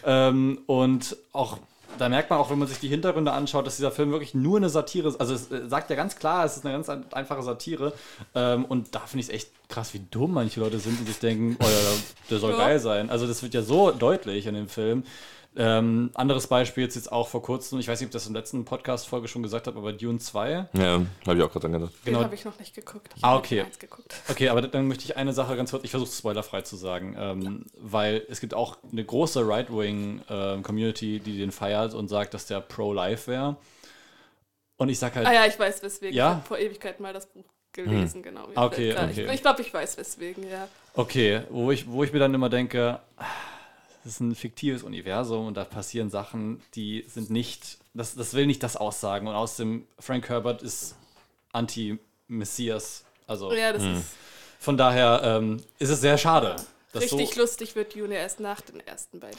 Und auch da merkt man auch, wenn man sich die Hintergründe anschaut, dass dieser Film wirklich nur eine Satire ist. Also es sagt ja ganz klar, es ist eine ganz einfache Satire. Und da finde ich es echt krass, wie dumm manche Leute sind, die sich denken, oh ja, der soll geil sein. Also das wird ja so deutlich in dem Film. Anderes Beispiel jetzt auch vor kurzem, ich weiß nicht, ob ich das in der letzten Podcast-Folge schon gesagt habe, aber Dune 2. Ja, habe ich auch gerade angedacht. Den habe ich noch nicht geguckt. Okay. Okay, aber dann möchte ich eine Sache ganz kurz, ich versuche es spoilerfrei zu sagen, weil es gibt auch eine große Right-Wing-Community, die den feiert und sagt, dass der pro-life wäre. Und ich sag halt... ich weiß weswegen. Ja? Ich habe vor Ewigkeit mal das Buch gelesen, genau. Okay. Ich glaube, ich weiß weswegen, ja. Okay, wo ich mir dann immer denke... Das ist ein fiktives Universum und da passieren Sachen, die sind nicht, das will nicht das aussagen. Und außerdem, Frank Herbert ist Anti-Messias. Also, das ist von daher ist es sehr schade. Richtig lustig wird Dune erst nach den ersten beiden.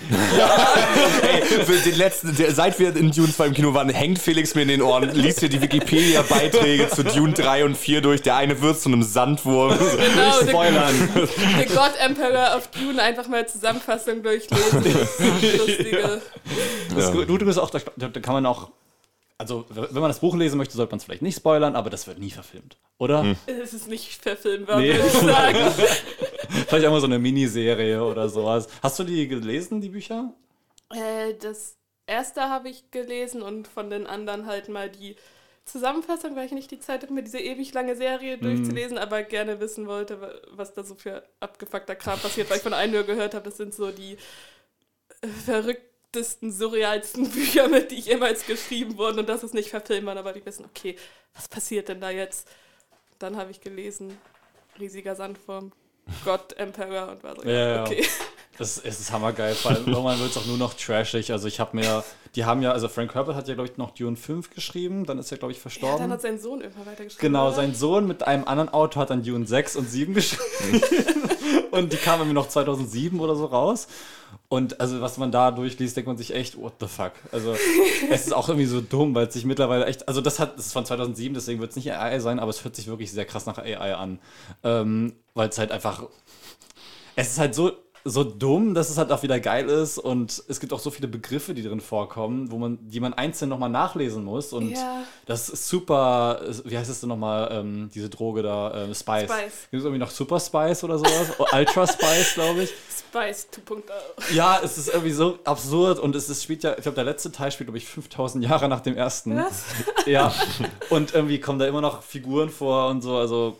Seit wir in Dune 2 im Kino waren, hängt Felix mir in den Ohren, liest hier die Wikipedia-Beiträge zu Dune 3 und 4 durch. Der eine wird zu einem Sandwurm. Genau, nicht spoilern. The God Emperor of Dune, einfach mal Zusammenfassung durchlesen. Lustige. Das Gute ist auch, da kann man auch, also wenn man das Buch lesen möchte, sollte man es vielleicht nicht spoilern, aber das wird nie verfilmt, oder? Es ist nicht verfilmbar, würde ich sagen. Vielleicht auch mal so eine Miniserie oder sowas. Hast du die gelesen, die Bücher? Das erste habe ich gelesen und von den anderen halt mal die Zusammenfassung, weil ich nicht die Zeit hatte, mir diese ewig lange Serie durchzulesen, aber gerne wissen wollte, was da so für abgefuckter Kram passiert, weil ich von einem nur gehört habe, das sind so die verrücktesten, surrealsten Bücher, mit die jemals geschrieben wurden, und das ist nicht verfilmbar. Da wollte ich wissen, okay, was passiert denn da jetzt? Dann habe ich gelesen, riesiger Sandwurm, God Emperor, und war so, okay. Es ist hammergeil, vor allem irgendwann wird es auch nur noch trashig. Also also Frank Herbert hat ja, glaube ich, noch Dune 5 geschrieben, dann ist er, glaube ich, verstorben. Ja, dann hat sein Sohn irgendwann weitergeschrieben. Genau, sein Sohn mit einem anderen Autor hat dann Dune 6 und 7 geschrieben. Und die kamen irgendwie noch 2007 oder so raus. Und also was man da durchliest, denkt man sich echt, what the fuck. Also es ist auch irgendwie so dumm, weil es sich mittlerweile echt, also das ist von 2007, deswegen wird es nicht AI sein, aber es hört sich wirklich sehr krass nach AI an. Weil es halt einfach, es ist halt so dumm, dass es halt auch wieder geil ist, und es gibt auch so viele Begriffe, die drin vorkommen, die man einzeln nochmal nachlesen muss, und das ist super, wie heißt es denn nochmal, diese Droge da, Spice. Gibt es irgendwie noch Super Spice oder sowas? Ultra Spice, glaube ich. Spice 2.0. Ja, es ist irgendwie so absurd, und spielt ja, ich glaube, der letzte Teil spielt, glaube ich, 5000 Jahre nach dem ersten. Was? Ja, und irgendwie kommen da immer noch Figuren vor und so, also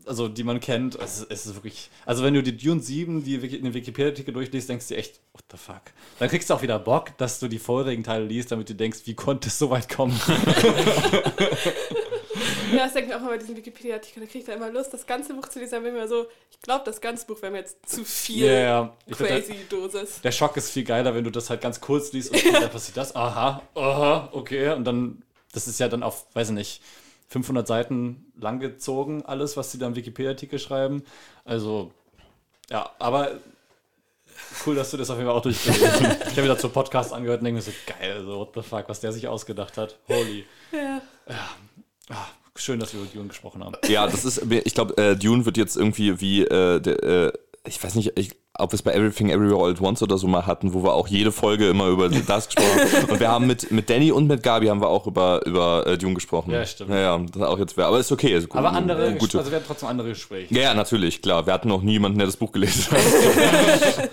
also die man kennt. Es ist wirklich, also wenn du die Dune 7, die in den Wikipedia-Artikel durchliest, denkst du dir echt, what the fuck? Dann kriegst du auch wieder Bock, dass du die vorherigen Teile liest, damit du denkst, wie konnte es so weit kommen? Ja, das denke ich auch immer bei diesen Wikipedia-Artikeln. Da kriege ich da immer Lust, das ganze Buch zu lesen. Dann bin ich mir so, ich glaube, das ganze Buch wäre mir jetzt zu viel crazy Dosis. Der Schock ist viel geiler, wenn du das halt ganz kurz liest und dann passiert das. Aha, okay. Und dann, das ist ja dann auf, weiß ich nicht, 500 Seiten langgezogen, alles, was sie da im Wikipedia-Artikel schreiben. Also, ja, aber cool, dass du das auf jeden Fall auch durchgelesen hast. Ich habe mir dazu Podcast angehört und denke mir so, geil, so, what the fuck, was der sich ausgedacht hat. Holy. Ja. Schön, dass wir über Dune gesprochen haben. Ja, das ist, ich glaube, Dune wird jetzt irgendwie wie, ich weiß nicht, ob wir es bei Everything Everywhere All at Once oder so mal hatten, wo wir auch jede Folge immer über das gesprochen haben. Und wir haben mit Danny und mit Gabi haben wir auch über Dune gesprochen. Ja, stimmt. Ja, das ist auch jetzt, aber ist okay. Ist aber andere, also wir hatten trotzdem andere Gespräche. Ja, natürlich, klar. Wir hatten noch niemanden, der das Buch gelesen hat.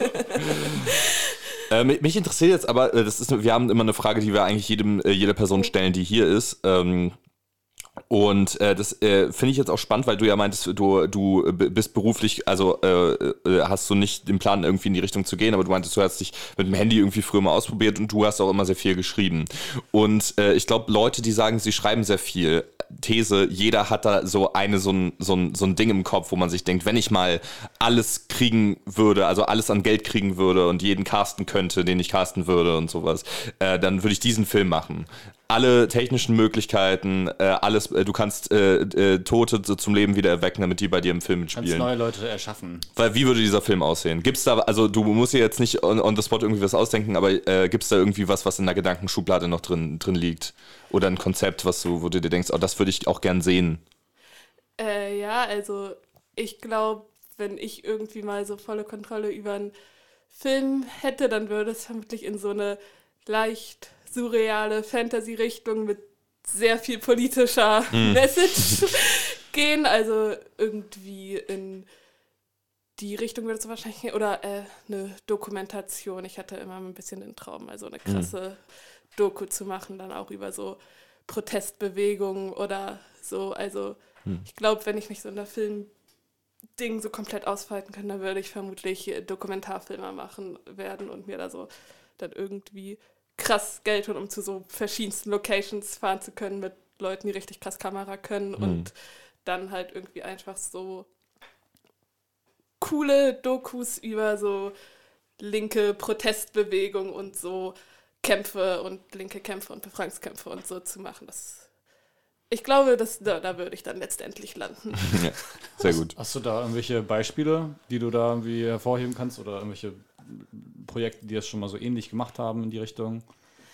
Mich interessiert jetzt aber, wir haben immer eine Frage, die wir eigentlich jeder Person stellen, die hier ist. Und das finde ich jetzt auch spannend, weil du ja meintest, du bist beruflich, also hast du nicht den Plan, irgendwie in die Richtung zu gehen, aber du meintest, du hast dich mit dem Handy irgendwie früher mal ausprobiert und du hast auch immer sehr viel geschrieben. Und ich glaube, Leute, die sagen, sie schreiben sehr viel, These, jeder hat da so ein Ding im Kopf, wo man sich denkt, wenn ich mal alles kriegen würde, also alles an Geld kriegen würde und jeden casten könnte, den ich casten würde und sowas, dann würde ich diesen Film machen. Alle technischen Möglichkeiten, alles, du kannst Tote zum Leben wieder erwecken, damit die bei dir im Film mitspielen. Kannst neue Leute erschaffen. Weil wie würde dieser Film aussehen? Gibt's da, also du musst dir jetzt nicht on the spot irgendwie was ausdenken, aber gibt's da irgendwie was in der Gedankenschublade noch drin liegt? Oder ein Konzept, wo du dir denkst, oh, das würde ich auch gern sehen? Ja, also ich glaube, wenn ich irgendwie mal so volle Kontrolle über einen Film hätte, dann würde es vermutlich in so eine leicht surreale Fantasy-Richtung mit sehr viel politischer Message gehen. Also irgendwie in die Richtung würde es wahrscheinlich gehen. Oder eine Dokumentation. Ich hatte immer ein bisschen den Traum, also eine krasse Doku zu machen, dann auch über so Protestbewegungen oder so. Also ich glaube, wenn ich mich so in der Film-Ding so komplett ausfalten kann, dann würde ich vermutlich Dokumentarfilmer machen werden und mir da so dann irgendwie krass Geld holen, um zu so verschiedensten Locations fahren zu können mit Leuten, die richtig krass Kamera können und dann halt irgendwie einfach so coole Dokus über so linke Protestbewegung und so Kämpfe und linke Kämpfe und Befreiungskämpfe und so zu machen. Ich glaube, da würde ich dann letztendlich landen. Ja, sehr gut. Hast du da irgendwelche Beispiele, die du da irgendwie hervorheben kannst oder irgendwelche Projekte, die das schon mal so ähnlich gemacht haben in die Richtung?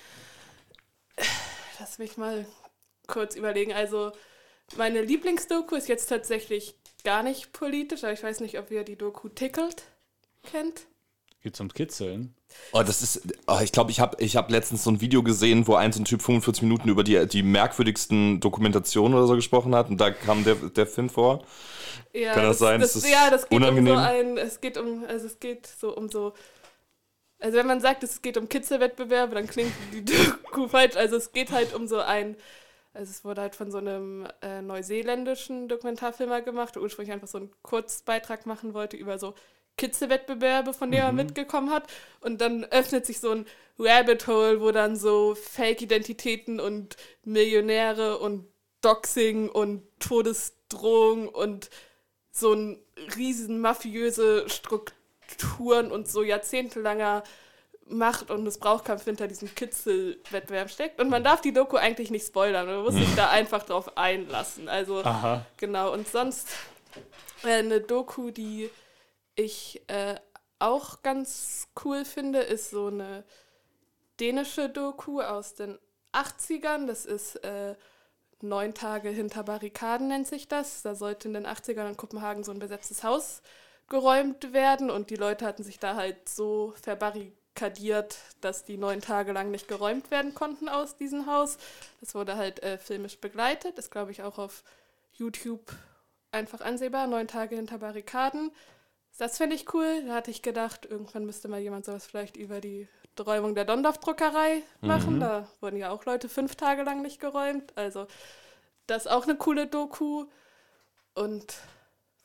Lass mich mal kurz überlegen. Also meine Lieblingsdoku ist jetzt tatsächlich gar nicht politisch, aber ich weiß nicht, ob ihr die Doku Tickled kennt. Geht's ums Kitzeln? Oh, ich glaube, ich hab letztens so ein Video gesehen, wo so ein Typ 45 Minuten über die merkwürdigsten Dokumentationen oder so gesprochen hat und da kam der Film vor. Ja, kann das sein? Das geht unangenehm? Es geht um so, also wenn man sagt, es geht um Kitzelwettbewerbe, dann klingt die Doku falsch. Also es geht halt um es wurde halt von so einem neuseeländischen Dokumentarfilmer gemacht, der ursprünglich einfach so einen Kurzbeitrag machen wollte über so Kitzelwettbewerbe, von dem er mitgekommen hat. Und dann öffnet sich so ein Rabbit Hole, wo dann so Fake-Identitäten und Millionäre und Doxing und Todesdrohung und so ein riesen mafiöse Strukturen und so jahrzehntelanger Macht- und Missbrauchkampf hinter diesem Kitzelwettbewerb steckt. Und man darf die Doku eigentlich nicht spoilern. Man muss sich da einfach drauf einlassen. Also, genau. Und sonst eine Doku, die ich auch ganz cool finde, ist so eine dänische Doku aus den 80ern. Das ist 9 Tage hinter Barrikaden, nennt sich das. Da sollte in den 80ern in Kopenhagen so ein besetztes Haus geräumt werden und die Leute hatten sich da halt so verbarrikadiert, dass die 9 Tage lang nicht geräumt werden konnten aus diesem Haus. Das wurde halt filmisch begleitet, ist glaube ich auch auf YouTube einfach ansehbar, 9 Tage hinter Barrikaden. Das finde ich cool, da hatte ich gedacht, irgendwann müsste mal jemand sowas vielleicht über die Räumung der Dondorf-Druckerei machen, da wurden ja auch Leute 5 Tage lang nicht geräumt, also das ist auch eine coole Doku und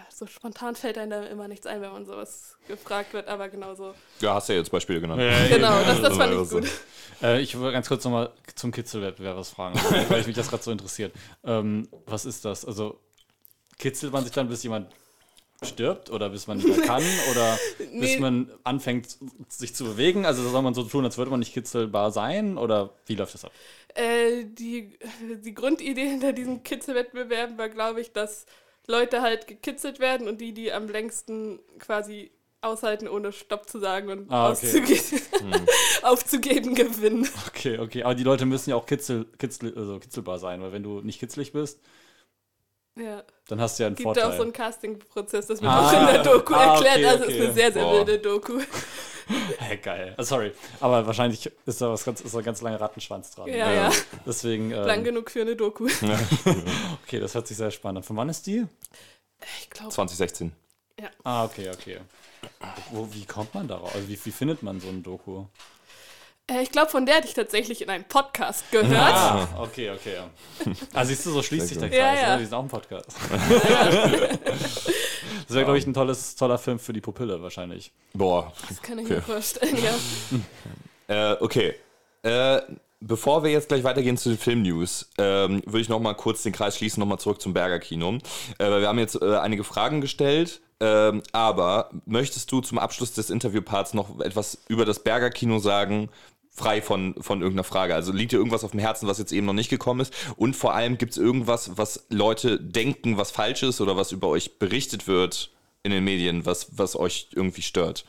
so spontan fällt einem da immer nichts ein, wenn man sowas gefragt wird, aber genauso. Ja, hast du ja jetzt Beispiele genannt. Genau, das fand ich gut. Ich will ganz kurz nochmal zum Kitzelwettbewerb was fragen, weil mich das gerade so interessiert. Was ist das? Also kitzelt man sich dann, bis jemand stirbt oder bis man nicht mehr kann oder bis man anfängt, sich zu bewegen? Also soll man so tun, als würde man nicht kitzelbar sein oder wie läuft das ab? Die Grundidee hinter diesem Kitzelwettbewerb war, glaube ich, dass Leute halt gekitzelt werden und die am längsten quasi aushalten, ohne Stopp zu sagen und aufzugeben, gewinnen. Okay. Aber die Leute müssen ja auch kitzelbar sein, weil wenn du nicht kitzlig bist, dann hast du ja einen Vorteil. Es gibt auch so einen Casting-Prozess, das wird auch in der Doku erklärt. Okay, also es ist eine sehr, sehr wilde Doku. Hey, geil. Sorry. Aber wahrscheinlich ist da ein ganz langer Rattenschwanz dran. Ja. Deswegen, lang genug für eine Doku. Okay, das hört sich sehr spannend an. Von wann ist die? Ich glaube 2016. Ja. Okay. Wie kommt man darauf? Also wie findet man so eine Doku? Ich glaube, von der hatte ich tatsächlich in einem Podcast gehört. Okay. Ah, siehst du, so schließt sich der Kreis. Ja. Die sind auch ein Podcast. Das wäre, glaube ich, ein toller Film für die Pupille wahrscheinlich. Boah. Das kann ich mir vorstellen, ja. Okay. Bevor wir jetzt gleich weitergehen zu den Film-News, würde ich noch mal kurz den Kreis schließen, noch mal zurück zum Berger Kino. Wir haben jetzt einige Fragen gestellt, aber möchtest du zum Abschluss des Interviewparts noch etwas über das Berger Kino sagen, frei von irgendeiner Frage? Also liegt dir irgendwas auf dem Herzen, was jetzt eben noch nicht gekommen ist? Und vor allem, gibt es irgendwas, was Leute denken, was falsch ist oder was über euch berichtet wird in den Medien, was euch irgendwie stört?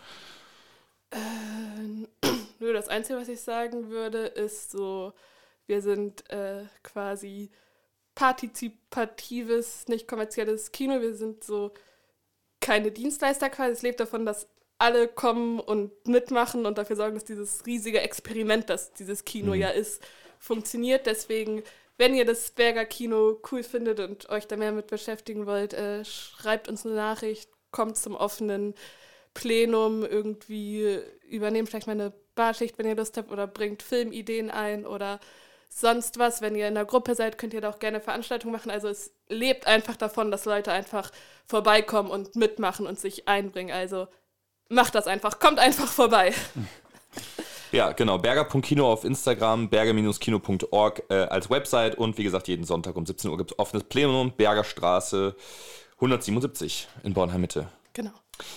Nö, das Einzige, was ich sagen würde, ist so, wir sind quasi partizipatives, nicht kommerzielles Kino. Wir sind so keine Dienstleister quasi. Es lebt davon, dass alle kommen und mitmachen und dafür sorgen, dass dieses riesige Experiment, das dieses Kino ja ist, funktioniert. Deswegen, wenn ihr das Berger Kino cool findet und euch da mehr mit beschäftigen wollt, schreibt uns eine Nachricht, kommt zum offenen Plenum, irgendwie übernehmt vielleicht mal eine Barschicht, wenn ihr Lust habt, oder bringt Filmideen ein oder sonst was. Wenn ihr in der Gruppe seid, könnt ihr da auch gerne Veranstaltungen machen. Also es lebt einfach davon, dass Leute einfach vorbeikommen und mitmachen und sich einbringen. Also macht das einfach, kommt einfach vorbei. Ja, genau. Berger.kino auf Instagram, berger-kino.org als Website und wie gesagt, jeden Sonntag um 17 Uhr gibt es offenes Plenum, Bergerstraße 177 in Bornheim-Mitte. Genau.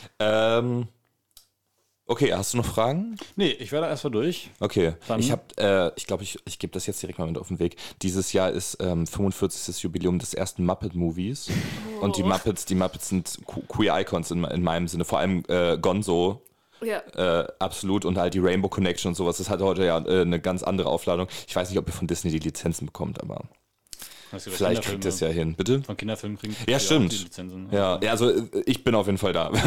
Okay, hast du noch Fragen? Nee, ich werde erstmal durch. Okay, Dann? ich glaube, ich gebe das jetzt direkt mal mit auf den Weg. Dieses Jahr ist 45. Jubiläum des ersten Muppet-Movies. Oh. Und die Muppets sind Queer Icons in meinem Sinne. Vor allem Gonzo. Ja. Absolut. Und halt die Rainbow Connection und sowas. Das hat heute ja eine ganz andere Aufladung. Ich weiß nicht, ob ihr von Disney die Lizenzen bekommt, aber vielleicht kriegt es ja hin. Bitte? Von Kinderfilmen kriegen ja, stimmt. Die Lizenzen. Ja, also ich bin auf jeden Fall da,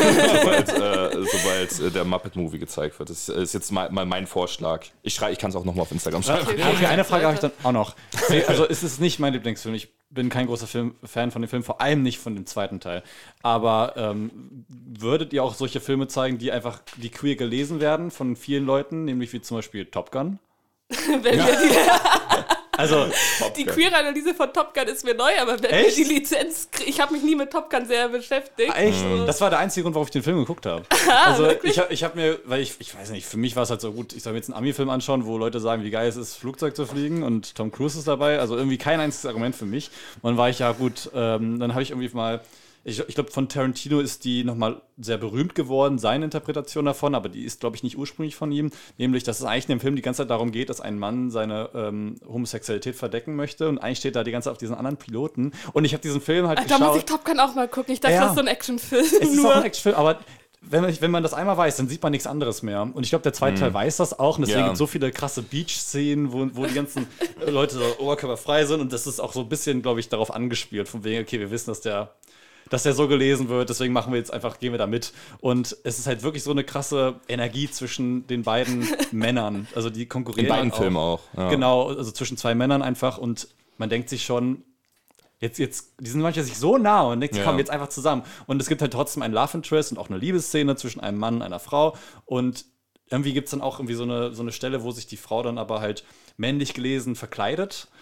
sobald der Muppet-Movie gezeigt wird. Das ist jetzt mal mein Vorschlag. Ich kann es auch nochmal auf Instagram schreiben. Okay, eine Frage habe ich dann auch noch. Also es ist nicht mein Lieblingsfilm. Ich bin kein großer Fan von dem Film, vor allem nicht von dem zweiten Teil. Aber würdet ihr auch solche Filme zeigen, die queer gelesen werden von vielen Leuten, nämlich wie zum Beispiel Top Gun? Also, die Queer-Analyse von Top Gun ist mir neu, aber wenn wir die Lizenz kriegen, ich habe mich nie mit Top Gun sehr beschäftigt. Echt? Das war der einzige Grund, warum ich den Film geguckt habe. Also ich habe mir, weil ich weiß nicht, für mich war es halt so gut, ich soll mir jetzt einen Ami-Film anschauen, wo Leute sagen, wie geil es ist, Flugzeug zu fliegen und Tom Cruise ist dabei, also irgendwie kein einziges Argument für mich. Und dann war ich ja gut, dann habe ich irgendwie mal, ich glaube, von Tarantino ist die nochmal sehr berühmt geworden, seine Interpretation davon, aber die ist, glaube ich, nicht ursprünglich von ihm. Nämlich, dass es eigentlich in dem Film die ganze Zeit darum geht, dass ein Mann seine Homosexualität verdecken möchte und eigentlich steht da die ganze Zeit auf diesen anderen Piloten. Und ich habe diesen Film halt geschaut. Da muss ich Top Gun auch mal gucken. Ich dachte, das ist so ein Actionfilm. Es ist auch ein Actionfilm, aber wenn man das einmal weiß, dann sieht man nichts anderes mehr. Und ich glaube, der zweite Teil weiß das auch. Und deswegen gibt es so viele krasse Beach-Szenen, wo die ganzen Leute so oberkörperfrei sind. Und das ist auch so ein bisschen, glaube ich, darauf angespielt. Von wegen, okay, wir wissen, dass der so gelesen wird, deswegen gehen wir da mit. Und es ist halt wirklich so eine krasse Energie zwischen den beiden Männern. Also die konkurrieren. In beiden Filmen auch. Ja. Genau, also zwischen zwei Männern einfach. Und man denkt sich schon, jetzt, die sind manchmal sich so nah und denkt sich, komm, jetzt einfach zusammen. Und es gibt halt trotzdem einen Love Interest und auch eine Liebesszene zwischen einem Mann und einer Frau. Und irgendwie gibt es dann auch irgendwie so eine Stelle, wo sich die Frau dann aber halt männlich gelesen verkleidet.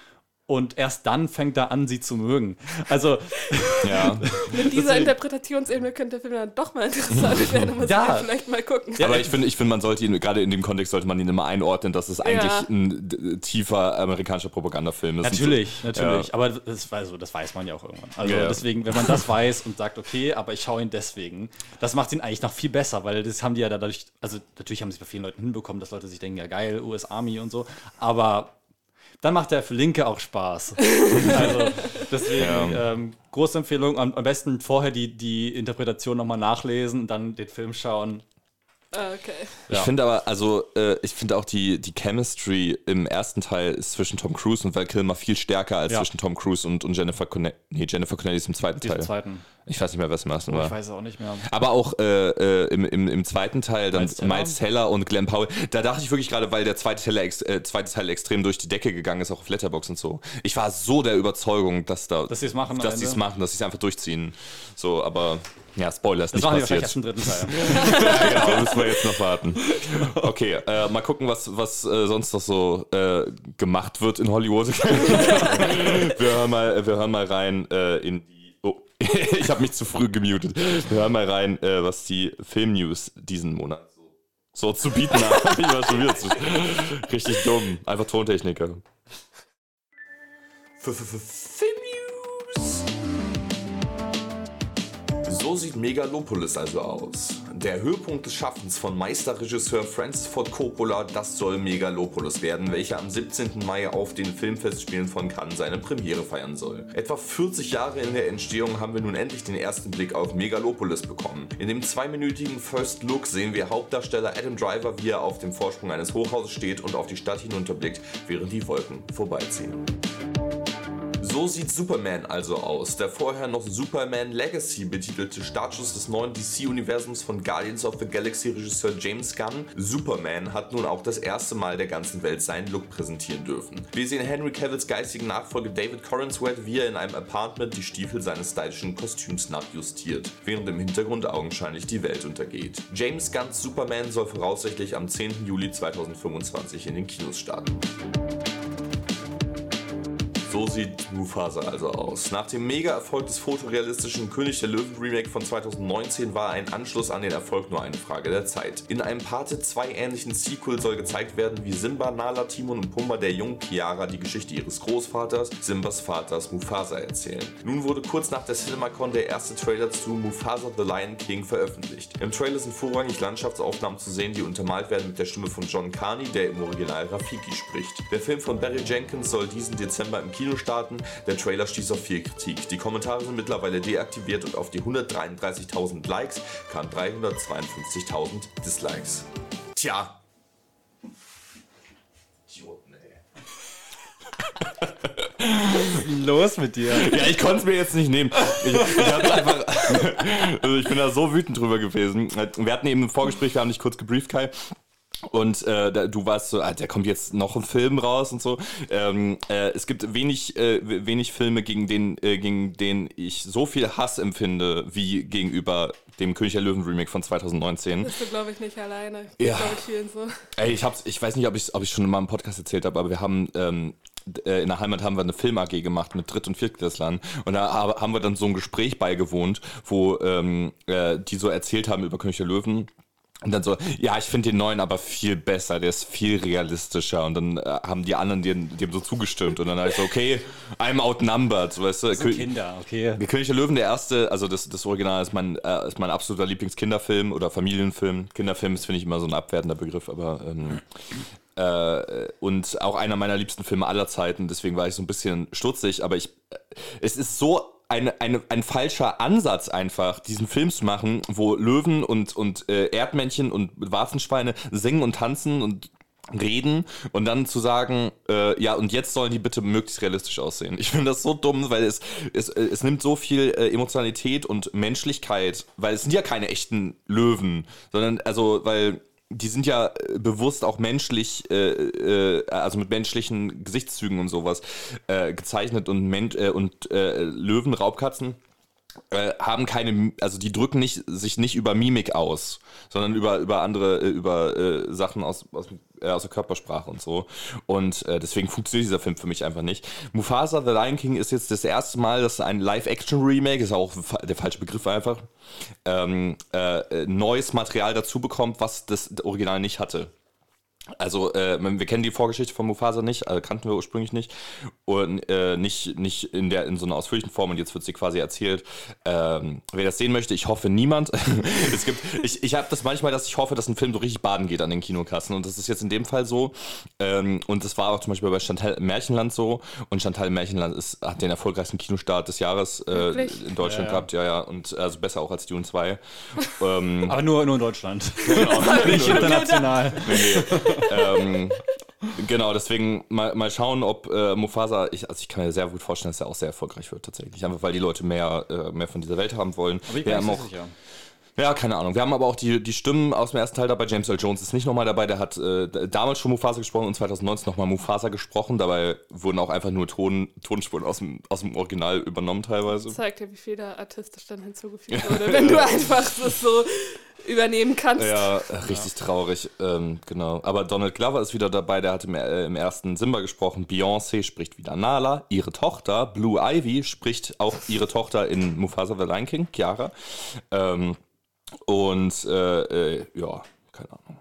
und erst dann fängt er an, sie zu mögen. Also mit dieser Interpretationsebene könnte der Film dann doch mal interessant werden, muss man vielleicht mal gucken. Ja, aber ich finde, man sollte ihn, gerade in dem Kontext sollte man ihn immer einordnen, dass es eigentlich ein tiefer amerikanischer Propagandafilm ist. Natürlich. Aber das weiß man ja auch irgendwann. Also deswegen, wenn man das weiß und sagt, okay, aber ich schaue ihn deswegen, das macht ihn eigentlich noch viel besser, weil das haben die ja dadurch, also natürlich haben sie bei vielen Leuten hinbekommen, dass Leute sich denken, ja geil, US Army und so, aber dann macht der für Linke auch Spaß. Also deswegen große Empfehlung, am besten vorher die Interpretation nochmal nachlesen und dann den Film schauen. Okay. Ich finde aber, ich finde auch die Chemistry im ersten Teil ist zwischen Tom Cruise und Val Kilmer viel stärker als zwischen Tom Cruise und Jennifer Connelly. Nee, Jennifer Connelly ist im zweiten Teil. Ich weiß nicht mehr, was im ersten war. Ich weiß es auch nicht mehr. Aber auch im zweiten Teil dann Miles Teller und Glenn Powell. Da dachte ich wirklich gerade, weil der zweite Teil extrem durch die Decke gegangen ist, auch auf Letterboxd und so. Ich war so der Überzeugung, dass sie es machen, dass sie es einfach durchziehen. So, aber ja, Spoiler ist nicht passiert. Das machen wir vielleicht erst im dritten Teil. Ja, genau, müssen wir jetzt noch warten. Okay, mal gucken, was sonst noch so gemacht wird in Hollywood. Wir hören mal rein in die... Oh, ich habe mich zu früh gemutet. Wir hören mal rein, was die Film-News diesen Monat so zu bieten haben. Ich war schon wieder richtig dumm. Einfach Tontechniker. Film-News. So sieht Megalopolis also aus. Der Höhepunkt des Schaffens von Meisterregisseur Francis Ford Coppola, das soll Megalopolis werden, welcher am 17. Mai auf den Filmfestspielen von Cannes seine Premiere feiern soll. Etwa 40 Jahre in der Entstehung haben wir nun endlich den ersten Blick auf Megalopolis bekommen. In dem 2-minütigen First Look sehen wir Hauptdarsteller Adam Driver, wie er auf dem Vorsprung eines Hochhauses steht und auf die Stadt hinunterblickt, während die Wolken vorbeiziehen. So sieht Superman also aus. Der vorher noch Superman Legacy betitelte Startschuss des neuen DC-Universums von Guardians of the Galaxy-Regisseur James Gunn, Superman, hat nun auch das erste Mal der ganzen Welt seinen Look präsentieren dürfen. Wir sehen Henry Cavills geistigen Nachfolger David Corenswet, wie er in einem Apartment die Stiefel seines stylischen Kostüms nachjustiert, während im Hintergrund augenscheinlich die Welt untergeht. James Gunns Superman soll voraussichtlich am 10. Juli 2025 in den Kinos starten. So sieht Mufasa also aus. Nach dem Mega-Erfolg des fotorealistischen König der Löwen-Remake von 2019 war ein Anschluss an den Erfolg nur eine Frage der Zeit. In einem Parte 2 ähnlichen Sequel soll gezeigt werden, wie Simba, Nala, Timon und Pumba der jungen Kiara die Geschichte ihres Großvaters, Simbas Vaters Mufasa, erzählen. Nun wurde kurz nach der CinemaCon der erste Trailer zu Mufasa the Lion King veröffentlicht. Im Trailer sind vorrangig Landschaftsaufnahmen zu sehen, die untermalt werden mit der Stimme von John Carney, der im Original Rafiki spricht. Der Film von Barry Jenkins soll diesen Dezember im Kino starten. Der Trailer stieß auf viel Kritik. Die Kommentare sind mittlerweile deaktiviert und auf die 133.000 Likes kamen 352.000 Dislikes. Tja. Idioten, ey. Was ist los mit dir? Ja, ich konnte es mir jetzt nicht nehmen. Ich bin da so wütend drüber gewesen. Wir hatten eben im Vorgespräch, wir haben dich kurz gebrieft, Kai. Und du warst so, da kommt jetzt noch ein Film raus und so. Es gibt wenig Filme, gegen den ich so viel Hass empfinde, wie gegenüber dem König der Löwen Remake von 2019. Bist du, glaube ich, nicht alleine. Ja. Glaube ich, vielen so. Ey, ich weiß nicht, ob ich schon in meinem Podcast erzählt habe, aber wir haben in der Heimat haben wir eine Film-AG gemacht mit Dritt- und Viertklässlern und da haben wir dann so ein Gespräch beigewohnt, wo die so erzählt haben über König der Löwen. Und dann so, ja, ich finde den neuen aber viel besser, der ist viel realistischer. Und dann haben die anderen dem so zugestimmt. Und dann habe ich so, okay, I'm outnumbered, weißt du. Das sind Kinder, okay. Der König der Löwen, der erste, also das Original ist mein absoluter Lieblingskinderfilm oder Familienfilm. Kinderfilm ist, finde ich, immer so ein abwertender Begriff, aber und auch einer meiner liebsten Filme aller Zeiten. Deswegen war ich so ein bisschen stutzig, aber es ist so ein falscher Ansatz einfach, diesen Film zu machen, wo Löwen und Erdmännchen und Warzenschweine singen und tanzen und reden und dann zu sagen, ja, und jetzt sollen die bitte möglichst realistisch aussehen. Ich finde das so dumm, weil es nimmt so viel Emotionalität und Menschlichkeit, weil es sind ja keine echten Löwen, sondern, also, weil die sind ja bewusst auch menschlich, also mit menschlichen Gesichtszügen und sowas gezeichnet und Löwen, Raubkatzen haben keine, also die drücken sich nicht über Mimik aus, sondern über andere, über Sachen aus aus der Körpersprache und so. Und deswegen funktioniert dieser Film für mich einfach nicht. Mufasa, The Lion King ist jetzt das erste Mal, dass ein Live-Action-Remake, ist auch der falsche Begriff einfach, neues Material dazu bekommt, was das Original nicht hatte. Also, wir kennen die Vorgeschichte von Mufasa nicht, kannten wir ursprünglich nicht. Und nicht in so einer ausführlichen Form, und jetzt wird sie quasi erzählt. Wer das sehen möchte, ich hoffe niemand. Ich habe das manchmal, dass ich hoffe, dass ein Film so richtig baden geht an den Kinokassen. Und das ist jetzt in dem Fall so. Und das war auch zum Beispiel bei Chantal im Märchenland so. Und Chantal im Märchenland hat den erfolgreichsten Kinostart des Jahres in Deutschland gehabt. Ja. Und also besser auch als Dune 2. Aber nur in Deutschland. Genau. Nicht international. Genau, deswegen mal schauen, ob Mufasa, ich kann mir sehr gut vorstellen, dass er auch sehr erfolgreich wird tatsächlich. Einfach weil die Leute mehr von dieser Welt haben wollen. Aber ich bin nicht sicher. Ja, keine Ahnung. Wir haben aber auch die Stimmen aus dem ersten Teil dabei. James Earl Jones ist nicht nochmal dabei. Der hat damals schon Mufasa gesprochen und 2019 nochmal Mufasa gesprochen. Dabei wurden auch einfach nur Tonspuren aus dem Original übernommen teilweise. Das zeigt ja, wie viel da artistisch dann hinzugefügt wurde, wenn du einfach das so übernehmen kannst. Ja, richtig traurig. Genau. Aber Donald Glover ist wieder dabei. Der hat im ersten Simba gesprochen. Beyoncé spricht wieder Nala. Ihre Tochter, Blue Ivy, spricht auch ihre Tochter in Mufasa the Lion King, Chiara. Ja, keine Ahnung.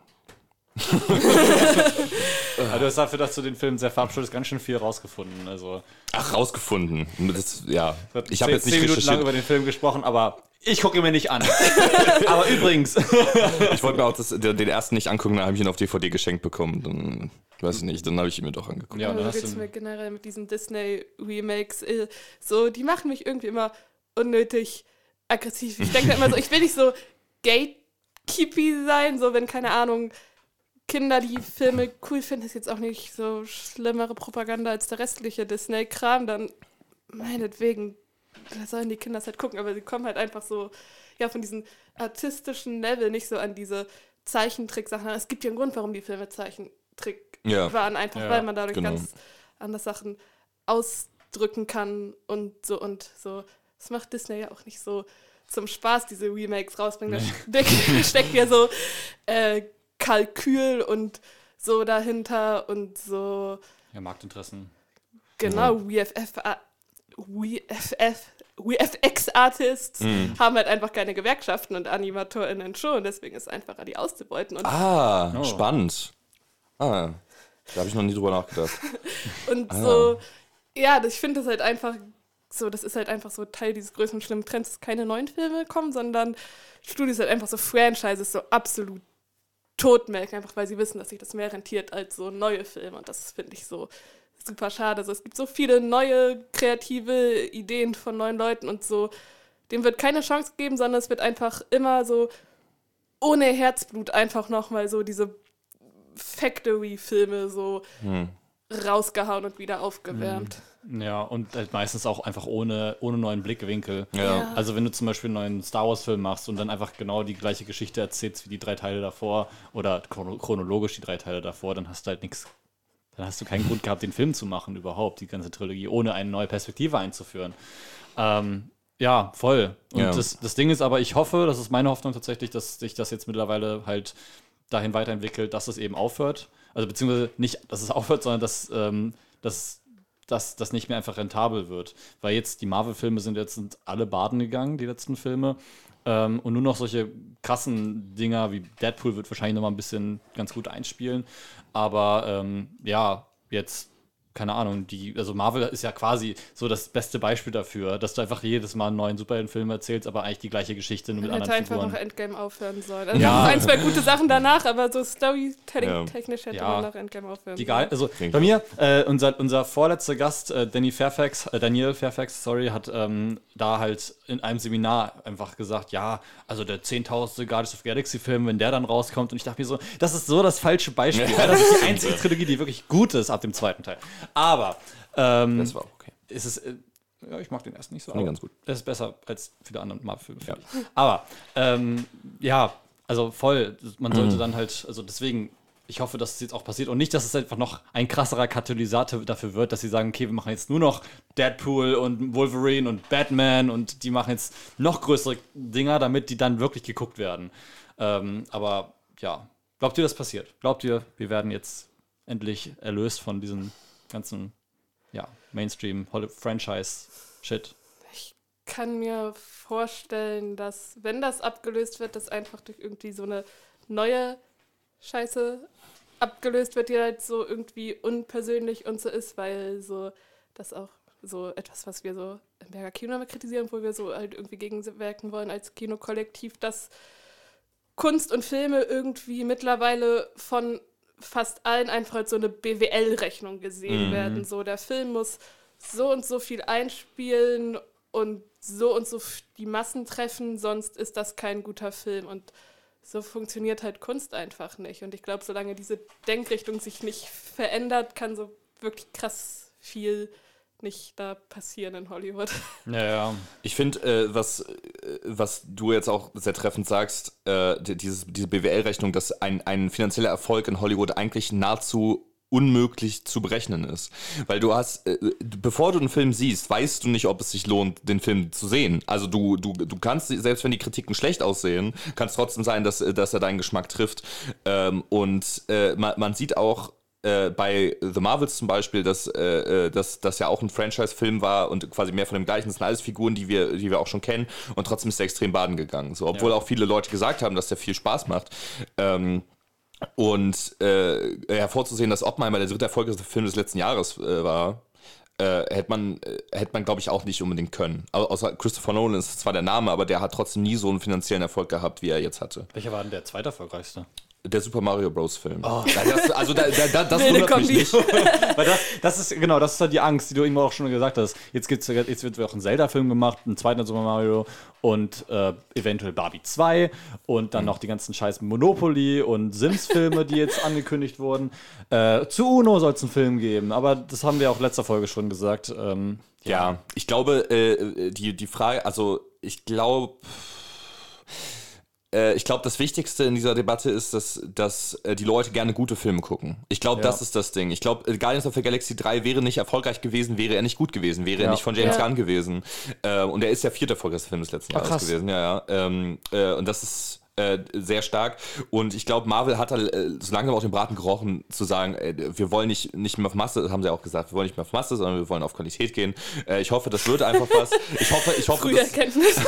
Du hast dafür, dass du den Film sehr verabschiedest, ganz schön viel rausgefunden. Also, Ach, rausgefunden. Ja. Ich habe jetzt 10 Minuten lang über den Film gesprochen, aber ich gucke ihn mir nicht an. Aber übrigens. Ich wollte mir auch den ersten nicht angucken, dann habe ich ihn auf DVD geschenkt bekommen. Dann, weiß ich nicht, dann habe ich ihn mir doch angeguckt. Ja, dann geht's mir generell mit diesen Disney-Remakes. So, die machen mich irgendwie immer unnötig aggressiv. Ich denke immer so, ich will nicht so gatekeepy sein, so wenn, keine Ahnung, Kinder die Filme cool finden, ist jetzt auch nicht so schlimmere Propaganda als der restliche Disney-Kram, dann meinetwegen, da sollen die Kinder halt gucken, aber sie kommen halt einfach so, ja, von diesem artistischen Level nicht so an diese Zeichentrick-Sachen. Es gibt ja einen Grund, warum die Filme Zeichentrick waren, einfach weil man dadurch ganz anders Sachen ausdrücken kann und so. Das macht Disney ja auch nicht so zum Spaß, diese Remakes rausbringen. Da steckt ja so Kalkül und so dahinter und so. Ja, Marktinteressen. Genau, VFX-Artists haben halt einfach keine Gewerkschaften und AnimatorInnen schon, deswegen ist es einfacher, die auszubeuten. Und spannend. Da habe ich noch nie drüber nachgedacht. Und so, ja, ich finde das halt einfach so, das ist halt einfach so Teil dieses größeren schlimmen Trends, dass keine neuen Filme kommen, sondern Studios halt einfach so Franchises so absolut totmelken, einfach weil sie wissen, dass sich das mehr rentiert als so neue Filme. Und das finde ich so super schade. Also es gibt so viele neue, kreative Ideen von neuen Leuten und so, dem wird keine Chance gegeben, sondern es wird einfach immer so ohne Herzblut einfach nochmal so diese Factory-Filme so rausgehauen und wieder aufgewärmt. Ja, und halt meistens auch einfach ohne neuen Blickwinkel. Ja. Also wenn du zum Beispiel einen neuen Star Wars-Film machst und dann einfach genau die gleiche Geschichte erzählst wie die 3 Teile davor oder chronologisch die 3 Teile davor, dann hast du halt nichts, dann hast du keinen Grund gehabt, den Film zu machen überhaupt, die ganze Trilogie, ohne eine neue Perspektive einzuführen. Ja, voll. Und das Ding ist aber, ich hoffe, das ist meine Hoffnung tatsächlich, dass sich das jetzt mittlerweile halt dahin weiterentwickelt, dass es eben aufhört. Also beziehungsweise nicht, dass es aufhört, sondern dass das nicht mehr einfach rentabel wird. Weil jetzt die Marvel-Filme sind alle baden gegangen, die letzten Filme. Und nur noch solche krassen Dinger wie Deadpool wird wahrscheinlich noch mal ein bisschen ganz gut einspielen. Aber jetzt, keine Ahnung, also Marvel ist ja quasi so das beste Beispiel dafür, dass du einfach jedes Mal einen neuen Superheldenfilm erzählst, aber eigentlich die gleiche Geschichte nur mit anderen Figuren. Hätte einfach noch Endgame aufhören sollen. Also noch 1, 2 gute Sachen danach, aber so Storytelling-technisch hätte man noch Endgame aufhören sollen. Also bei mir, unser vorletzter Gast, Daniel Fairfax, hat da halt in einem Seminar einfach gesagt, ja, also der 10.000. Guardians of the Galaxy-Film, wenn der dann rauskommt, und ich dachte mir so, das ist so das falsche Beispiel, weil das ist die einzige Trilogie, die wirklich gut ist ab dem 2. Teil. Aber das war okay. Ist es, ich mag den ersten nicht so. Nee, ganz gut. Das ist besser als viele andere Marvel-Filme. Ja. Aber also voll. Man sollte dann halt, also deswegen, ich hoffe, dass es jetzt auch passiert und nicht, dass es einfach noch ein krasserer Katalysator dafür wird, dass sie sagen, okay, wir machen jetzt nur noch Deadpool und Wolverine und Batman und die machen jetzt noch größere Dinger, damit die dann wirklich geguckt werden. Aber ja, Glaubt ihr, das passiert? Glaubt ihr, wir werden jetzt endlich erlöst von diesem ganzen Mainstream-Franchise-Shit? Ich kann mir vorstellen, dass, wenn das abgelöst wird, das einfach durch irgendwie so eine neue Scheiße abgelöst wird, die halt so irgendwie unpersönlich und so ist, weil so das auch so etwas, was wir so im Berger Kino immer kritisieren, wo wir so halt irgendwie gegenwirken wollen als Kinokollektiv, dass Kunst und Filme irgendwie mittlerweile von fast allen einfach als so eine BWL-Rechnung gesehen werden. So, der Film muss so und so viel einspielen und so die Massen treffen, sonst ist das kein guter Film. Und so funktioniert halt Kunst einfach nicht. Und ich glaube, solange diese Denkrichtung sich nicht verändert, kann so wirklich krass viel nicht da passieren in Hollywood. Ja. Ich finde, was du jetzt auch sehr treffend sagst, diese BWL-Rechnung, dass ein finanzieller Erfolg in Hollywood eigentlich nahezu unmöglich zu berechnen ist. Weil du hast, bevor du einen Film siehst, weißt du nicht, ob es sich lohnt, den Film zu sehen. Also du kannst, selbst wenn die Kritiken schlecht aussehen, kann es trotzdem sein, dass er deinen Geschmack trifft. Und man sieht auch bei The Marvels zum Beispiel, dass das ja auch ein Franchise-Film war und quasi mehr von dem gleichen. Das sind alles Figuren, die wir auch schon kennen, und trotzdem ist er extrem baden gegangen. So, obwohl auch viele Leute gesagt haben, dass der viel Spaß macht. Und hervorzusehen, dass Oppenheimer der dritte erfolgreichste Film des letzten Jahres war, hätte man glaube ich, auch nicht unbedingt können. Außer Christopher Nolan ist zwar der Name, aber der hat trotzdem nie so einen finanziellen Erfolg gehabt, wie er jetzt hatte. Welcher war denn der zweiterfolgfolgreichste? Der Super Mario Bros. Film. Oh. Das wundert mich nicht. Weil das ist halt die Angst, die du irgendwo auch schon gesagt hast. Jetzt wird auch ein Zelda-Film gemacht, einen zweiten Super Mario und eventuell Barbie 2 und dann noch die ganzen scheiß Monopoly und Sims-Filme, die jetzt angekündigt wurden. Zu UNO soll es einen Film geben, aber das haben wir auch letzter Folge schon gesagt. Ja, ich glaube, die Frage, also ich glaube, das Wichtigste in dieser Debatte ist, dass die Leute gerne gute Filme gucken. Ich glaube, das ist das Ding. Ich glaube, Guardians of the Galaxy 3 wäre nicht erfolgreich gewesen, wäre er nicht gut gewesen, wäre er nicht von James Gunn gewesen. Und er ist der vierte erfolgreichste Film des letzten Jahres gewesen. Ja. Und das ist sehr stark. Und ich glaube, Marvel hat so langsam auch den Braten gerochen, zu sagen, wir wollen nicht mehr auf Masse, das haben sie auch gesagt, wir wollen nicht mehr auf Masse, sondern wir wollen auf Qualität gehen. Ich hoffe, das wird einfach was. Ich hoffe, frühe Erkenntnis.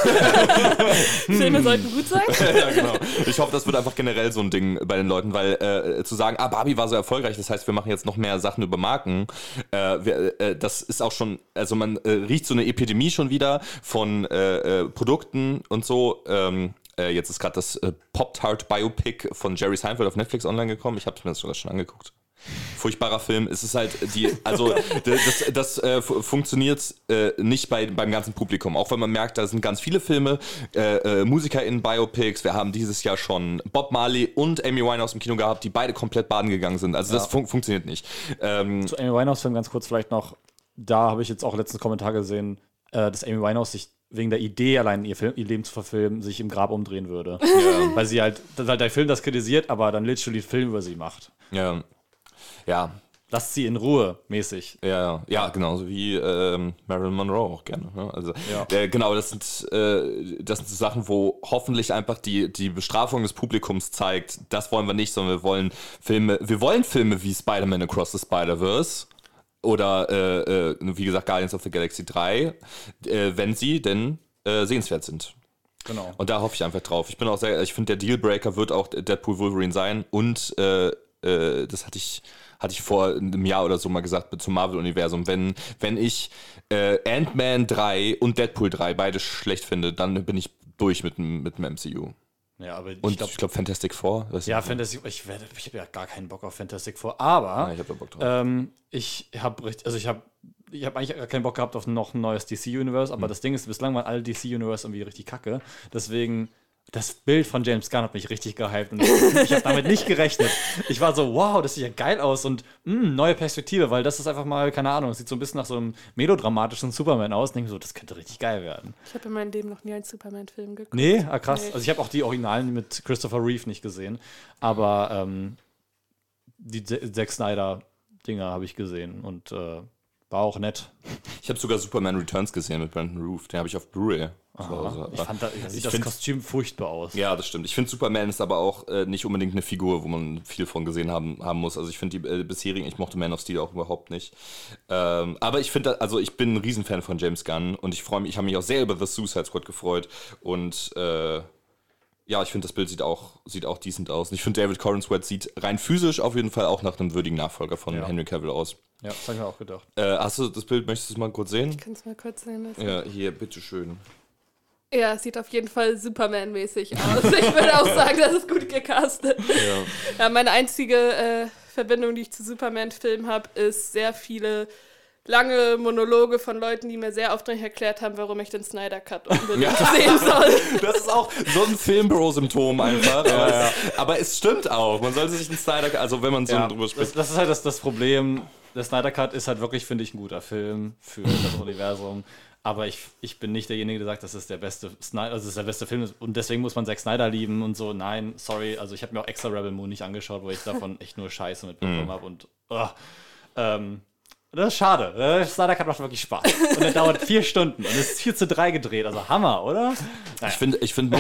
Filme sollten gut sein. Ja, genau. Ich hoffe, das wird einfach generell so ein Ding bei den Leuten, weil zu sagen, Barbie war so erfolgreich, das heißt, wir machen jetzt noch mehr Sachen über Marken, das ist auch schon, also man riecht so eine Epidemie schon wieder von Produkten und so. Jetzt ist gerade das Pop-Tart-Biopic von Jerry Seinfeld auf Netflix online gekommen. Ich habe mir das sogar schon angeguckt. Furchtbarer Film. Es ist halt das funktioniert nicht beim ganzen Publikum. Auch wenn man merkt, da sind ganz viele Filme, MusikerInnen Biopics. Wir haben dieses Jahr schon Bob Marley und Amy Winehouse im Kino gehabt, die beide komplett baden gegangen sind. Also das funktioniert nicht. Zu Amy Winehouse-Film ganz kurz vielleicht noch. Da habe ich jetzt auch letzten Kommentar gesehen, dass Amy Winehouse sich wegen der Idee, allein ihr Leben zu verfilmen, sich im Grab umdrehen würde. Ja. Weil sie halt der Film das kritisiert, aber dann literally Film über sie macht. Ja. Lasst sie in Ruhe, mäßig. Ja, genauso wie Marilyn Monroe auch gerne. Ne? Also, genau, das sind so Sachen, wo hoffentlich einfach die Bestrafung des Publikums zeigt, das wollen wir nicht, sondern wir wollen Filme wie Spider-Man Across the Spider-Verse oder, wie gesagt, Guardians of the Galaxy 3, wenn sie denn sehenswert sind. Genau. Und da hoffe ich einfach drauf. Ich finde, der Dealbreaker wird auch Deadpool Wolverine sein und das hatte ich vor einem Jahr oder so mal gesagt zum Marvel-Universum. Wenn ich Ant-Man 3 und Deadpool 3 beide schlecht finde, dann bin ich durch mit dem MCU. Ja, aber ich glaube Fantastic Four. Ja, Fantastic. Ich habe ja gar keinen Bock auf Fantastic Four, aber ich habe da Bock drauf. Ich habe eigentlich gar keinen Bock gehabt auf noch ein neues DC-Universe, aber das Ding ist, bislang waren alle DC-Universe irgendwie richtig kacke. Deswegen, das Bild von James Gunn hat mich richtig gehypt und ich habe damit nicht gerechnet. Ich war so, wow, das sieht ja geil aus und neue Perspektive, weil das ist einfach mal, keine Ahnung, es sieht so ein bisschen nach so einem melodramatischen Superman aus. Und denke mir so, das könnte richtig geil werden. Ich habe in meinem Leben noch nie einen Superman-Film geguckt. Nee? Krass. Nee. Also ich habe auch die Originalen mit Christopher Reeve nicht gesehen, aber die Zack Snyder-Dinger habe ich gesehen und war auch nett. Ich habe sogar Superman Returns gesehen mit Brandon Routh. Den habe ich auf Blu-ray. Ich fand das Kostüm furchtbar aus. Ja, das stimmt. Ich finde, Superman ist aber auch nicht unbedingt eine Figur, wo man viel von gesehen haben muss. Also ich finde die bisherigen, ich mochte Man of Steel auch überhaupt nicht. Aber ich finde, also ich bin ein Riesenfan von James Gunn und ich freue mich, ich habe mich auch sehr über The Suicide Squad gefreut und ja, ich finde, das Bild sieht auch decent aus. Und ich finde, David Corenswet sieht rein physisch auf jeden Fall auch nach einem würdigen Nachfolger von Henry Cavill aus. Ja, das habe ich mir auch gedacht. Hast du das Bild, möchtest du es mal kurz sehen? Ich kann es mal kurz sehen lassen. Ja, hier, bitteschön. Ja, es sieht auf jeden Fall Superman-mäßig aus. Ich würde auch sagen, das ist gut gecastet. Ja, meine einzige Verbindung, die ich zu Superman-Filmen habe, ist sehr viele lange Monologe von Leuten, die mir sehr aufdringlich erklärt haben, warum ich den Snyder Cut unbedingt sehen soll. Das ist auch so ein Filmbro-Symptom einfach. Aber es stimmt auch. Man sollte sich den Snyder Cut, also wenn man so drüber spricht. Das ist halt das Problem. Der Snyder Cut ist halt wirklich, finde ich, ein guter Film für das Universum. Aber ich bin nicht derjenige, der sagt, das ist der beste Snyder, also das ist der beste Film und deswegen muss man Zack Snyder lieben und so. Nein, sorry. Also ich habe mir auch extra Rebel Moon nicht angeschaut, wo ich davon echt nur Scheiße mitbekommen habe und das ist schade. Der Snyder Cut macht wirklich Spaß. Und er dauert 4 Stunden und ist 4:3 gedreht. Also Hammer, oder? Naja. Ich finde,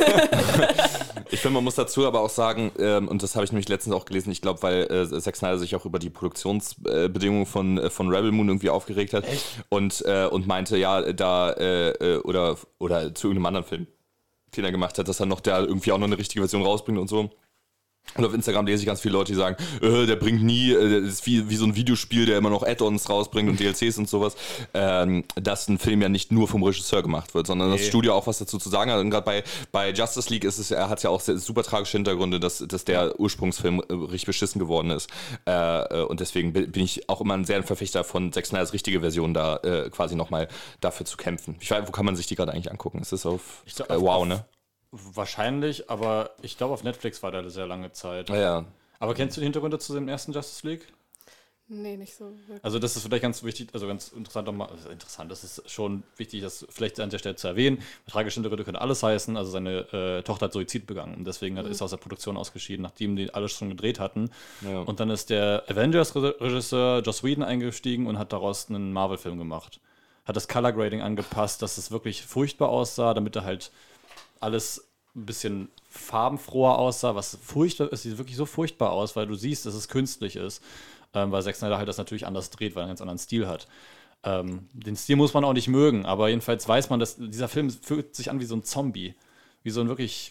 man muss dazu aber auch sagen, und das habe ich nämlich letztens auch gelesen, ich glaube, weil Zack Snyder sich auch über die Produktionsbedingungen von Rebel Moon irgendwie aufgeregt hat. Echt? Und meinte, ja, da oder zu irgendeinem anderen Film, den er gemacht hat, dass er noch da irgendwie auch noch eine richtige Version rausbringt und so. Und auf Instagram lese ich ganz viele Leute, die sagen, der bringt nie, das ist wie so ein Videospiel, der immer noch Add-ons rausbringt und DLCs und sowas, dass ein Film ja nicht nur vom Regisseur gemacht wird, sondern das Studio auch was dazu zu sagen hat. Und gerade bei Justice League ist es, er hat ja auch super tragische Hintergründe, dass der Ursprungsfilm richtig beschissen geworden ist. Und deswegen bin ich auch immer ein sehr Verfechter von Zack Snyders richtige Version da quasi nochmal dafür zu kämpfen. Ich weiß, wo kann man sich die gerade eigentlich angucken? Ist das auf Wow, ne? Wahrscheinlich, aber ich glaube, auf Netflix war der eine sehr lange Zeit. Ja. Aber kennst du die Hintergründe zu dem ersten Justice League? Nee, nicht so wirklich. Also das ist vielleicht ganz wichtig, also ganz interessant nochmal, das ist schon wichtig, das vielleicht an der Stelle zu erwähnen. Tragische Hintergründe können alles heißen, also seine Tochter hat Suizid begangen und deswegen ist er aus der Produktion ausgeschieden, nachdem die alles schon gedreht hatten. Ja. Und dann ist der Avengers-Regisseur Joss Whedon eingestiegen und hat daraus einen Marvel-Film gemacht. Hat das Color Grading angepasst, dass es wirklich furchtbar aussah, damit er halt alles ein bisschen farbenfroher aussah, was furchtbar, es sieht wirklich so furchtbar aus, weil du siehst, dass es künstlich ist, weil Zack Snyder halt das natürlich anders dreht, weil er einen ganz anderen Stil hat. Den Stil muss man auch nicht mögen, aber jedenfalls weiß man, dass dieser Film fühlt sich an wie so ein Zombie, wie so ein wirklich,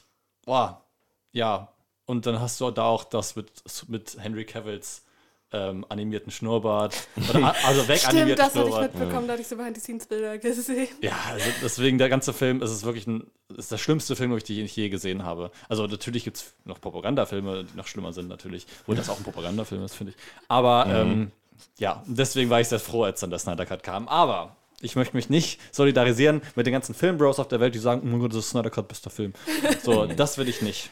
ja, und dann hast du da auch das mit Henry Cavills animierten Schnurrbart. Also weganimierten das Schnurrbart. Hatte ich mitbekommen, da hatte ich so Behind-the-Scenes-Bilder gesehen. Ja, also deswegen der ganze Film ist wirklich ist der schlimmste Film, den ich je gesehen habe. Also natürlich gibt es noch Propagandafilme, die noch schlimmer sind natürlich. Obwohl das auch ein Propagandafilm ist, finde ich. Aber ja, deswegen war ich sehr froh, als dann der Snyder Cut kam. Aber ich möchte mich nicht solidarisieren mit den ganzen Filmbros auf der Welt, die sagen, oh mein Gott, das ist Snyder Cut, bester Film. So, das will ich nicht.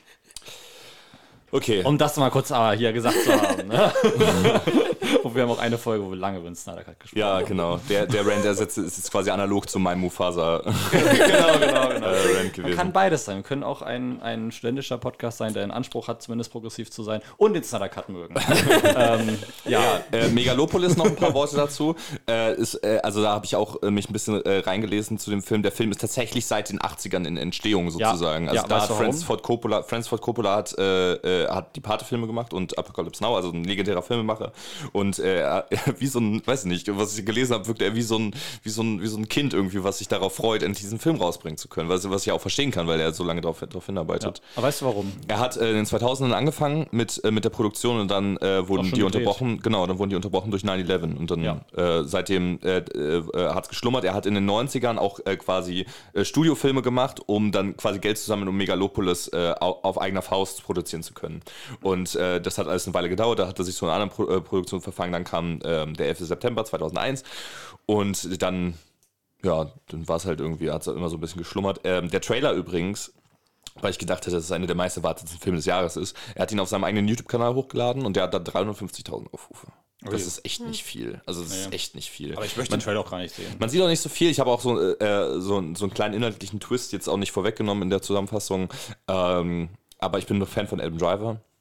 Okay. Um das mal kurz hier gesagt zu haben. Ne? Und wir haben auch eine Folge, wo wir lange über den Snyder Cut gesprochen haben. Ja, genau. Der Rant ist jetzt quasi analog zu meinem Mufasa. Genau. Rant gewesen. Man kann beides sein. Wir können auch ein studentischer Podcast sein, der einen Anspruch hat, zumindest progressiv zu sein und den Snyder Cut mögen. Megalopolis, noch ein paar Worte dazu. Also da habe ich auch mich ein bisschen reingelesen zu dem Film. Der Film ist tatsächlich seit den 80ern in Entstehung sozusagen. Also da hat Francis Ford Coppola hat die Pate-Filme gemacht und Apocalypse Now, also ein legendärer Filmemacher. Und wie so ein, weiß ich nicht, was ich gelesen habe, wirkt er wie so ein Kind irgendwie, was sich darauf freut, endlich diesen Film rausbringen zu können. Was ich auch verstehen kann, weil er so lange darauf hinarbeitet. Ja. Aber weißt du warum? Er hat in den 2000ern angefangen mit der Produktion und dann wurden die unterbrochen. Genau, dann wurden die unterbrochen durch 9/11 und dann seitdem hat es geschlummert. Er hat in den 90ern auch quasi Studiofilme gemacht, um dann quasi Geld zu sammeln, um Megalopolis auf eigener Faust produzieren zu können. Und das hat alles eine Weile gedauert, da hat er sich so in einer anderen Produktion verfangen, dann kam der 11. September 2001 und dann war es halt irgendwie, hat es immer so ein bisschen geschlummert. Der Trailer übrigens, weil ich gedacht hätte, dass es einer der meist erwarteten Filme des Jahres ist, er hat ihn auf seinem eigenen YouTube-Kanal hochgeladen und der hat da 350.000 Aufrufe. Das ist echt nicht viel. Also das ist echt nicht viel. Aber ich möchte den Trailer auch gar nicht sehen. Man sieht auch nicht so viel. Ich habe auch so einen kleinen inhaltlichen Twist jetzt auch nicht vorweggenommen in der Zusammenfassung. Aber ich bin noch Fan von Adam Driver.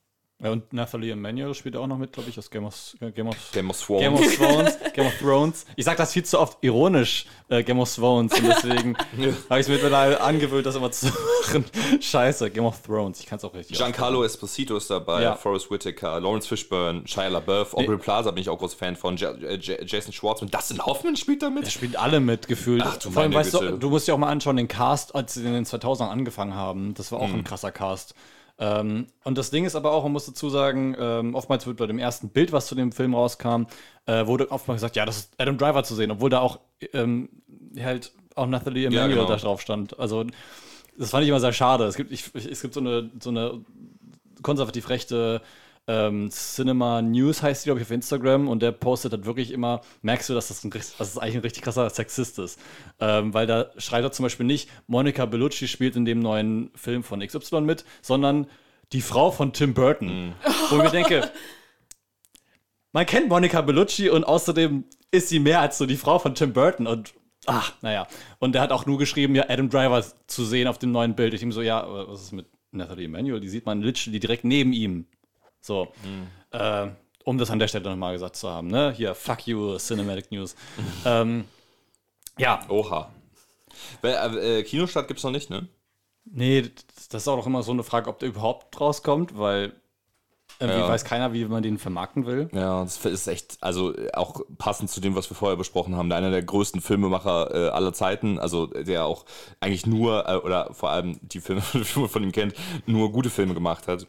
Ja, und Nathalie Emmanuel spielt auch noch mit, glaube ich, aus Game of Thrones. Thrones. Ich sag das viel zu oft ironisch, Game of Thrones. Und deswegen habe ich es mittlerweile angewöhnt, das immer zu machen. Scheiße, Game of Thrones. Ich kann es auch richtig. Giancarlo Esposito ist dabei, Forrest Whitaker, Lawrence Fishburne, Shia LaBeouf, Aubrey Plaza bin ich auch großer Fan von, Jason Schwartzman, Dustin Hoffman spielt da mit. Der spielt alle mit, gefühlt. Ach, vor allem, weißt du musst dir auch mal anschauen, den Cast, als sie in den 2000ern angefangen haben. Das war auch ein krasser Cast. Und das Ding ist aber auch, man muss dazu sagen, oftmals wird bei dem ersten Bild, was zu dem Film rauskam, wurde oftmals gesagt, ja, das ist Adam Driver zu sehen, obwohl da auch halt auch Nathalie Emmanuel da drauf stand. Also das fand ich immer sehr schade. Es gibt so eine konservativ rechte Cinema News heißt die, glaube ich, auf Instagram, und der postet halt wirklich immer, merkst du, dass das eigentlich ein richtig krasser Sexist ist. Weil da schreibt er zum Beispiel nicht, Monica Bellucci spielt in dem neuen Film von XY mit, sondern die Frau von Tim Burton. Wo ich mir denke, man kennt Monica Bellucci und außerdem ist sie mehr als so die Frau von Tim Burton und naja. Und der hat auch nur geschrieben, ja, Adam Driver zu sehen auf dem neuen Bild. Ich ihm so, ja, was ist mit Nathalie Emmanuel? Die sieht man literally direkt neben ihm. So, um das an der Stelle nochmal gesagt zu haben, ne? Hier, fuck you, Cinematic News. Ja. Oha. Kinostart gibt's noch nicht, ne? Nee, das ist auch noch immer so eine Frage, ob der überhaupt rauskommt, weil irgendwie weiß keiner, wie man den vermarkten will. Ja, das ist echt, also auch passend zu dem, was wir vorher besprochen haben, einer der größten Filmemacher aller Zeiten, also der auch eigentlich nur, oder vor allem die Filme von ihm kennt, nur gute Filme gemacht hat.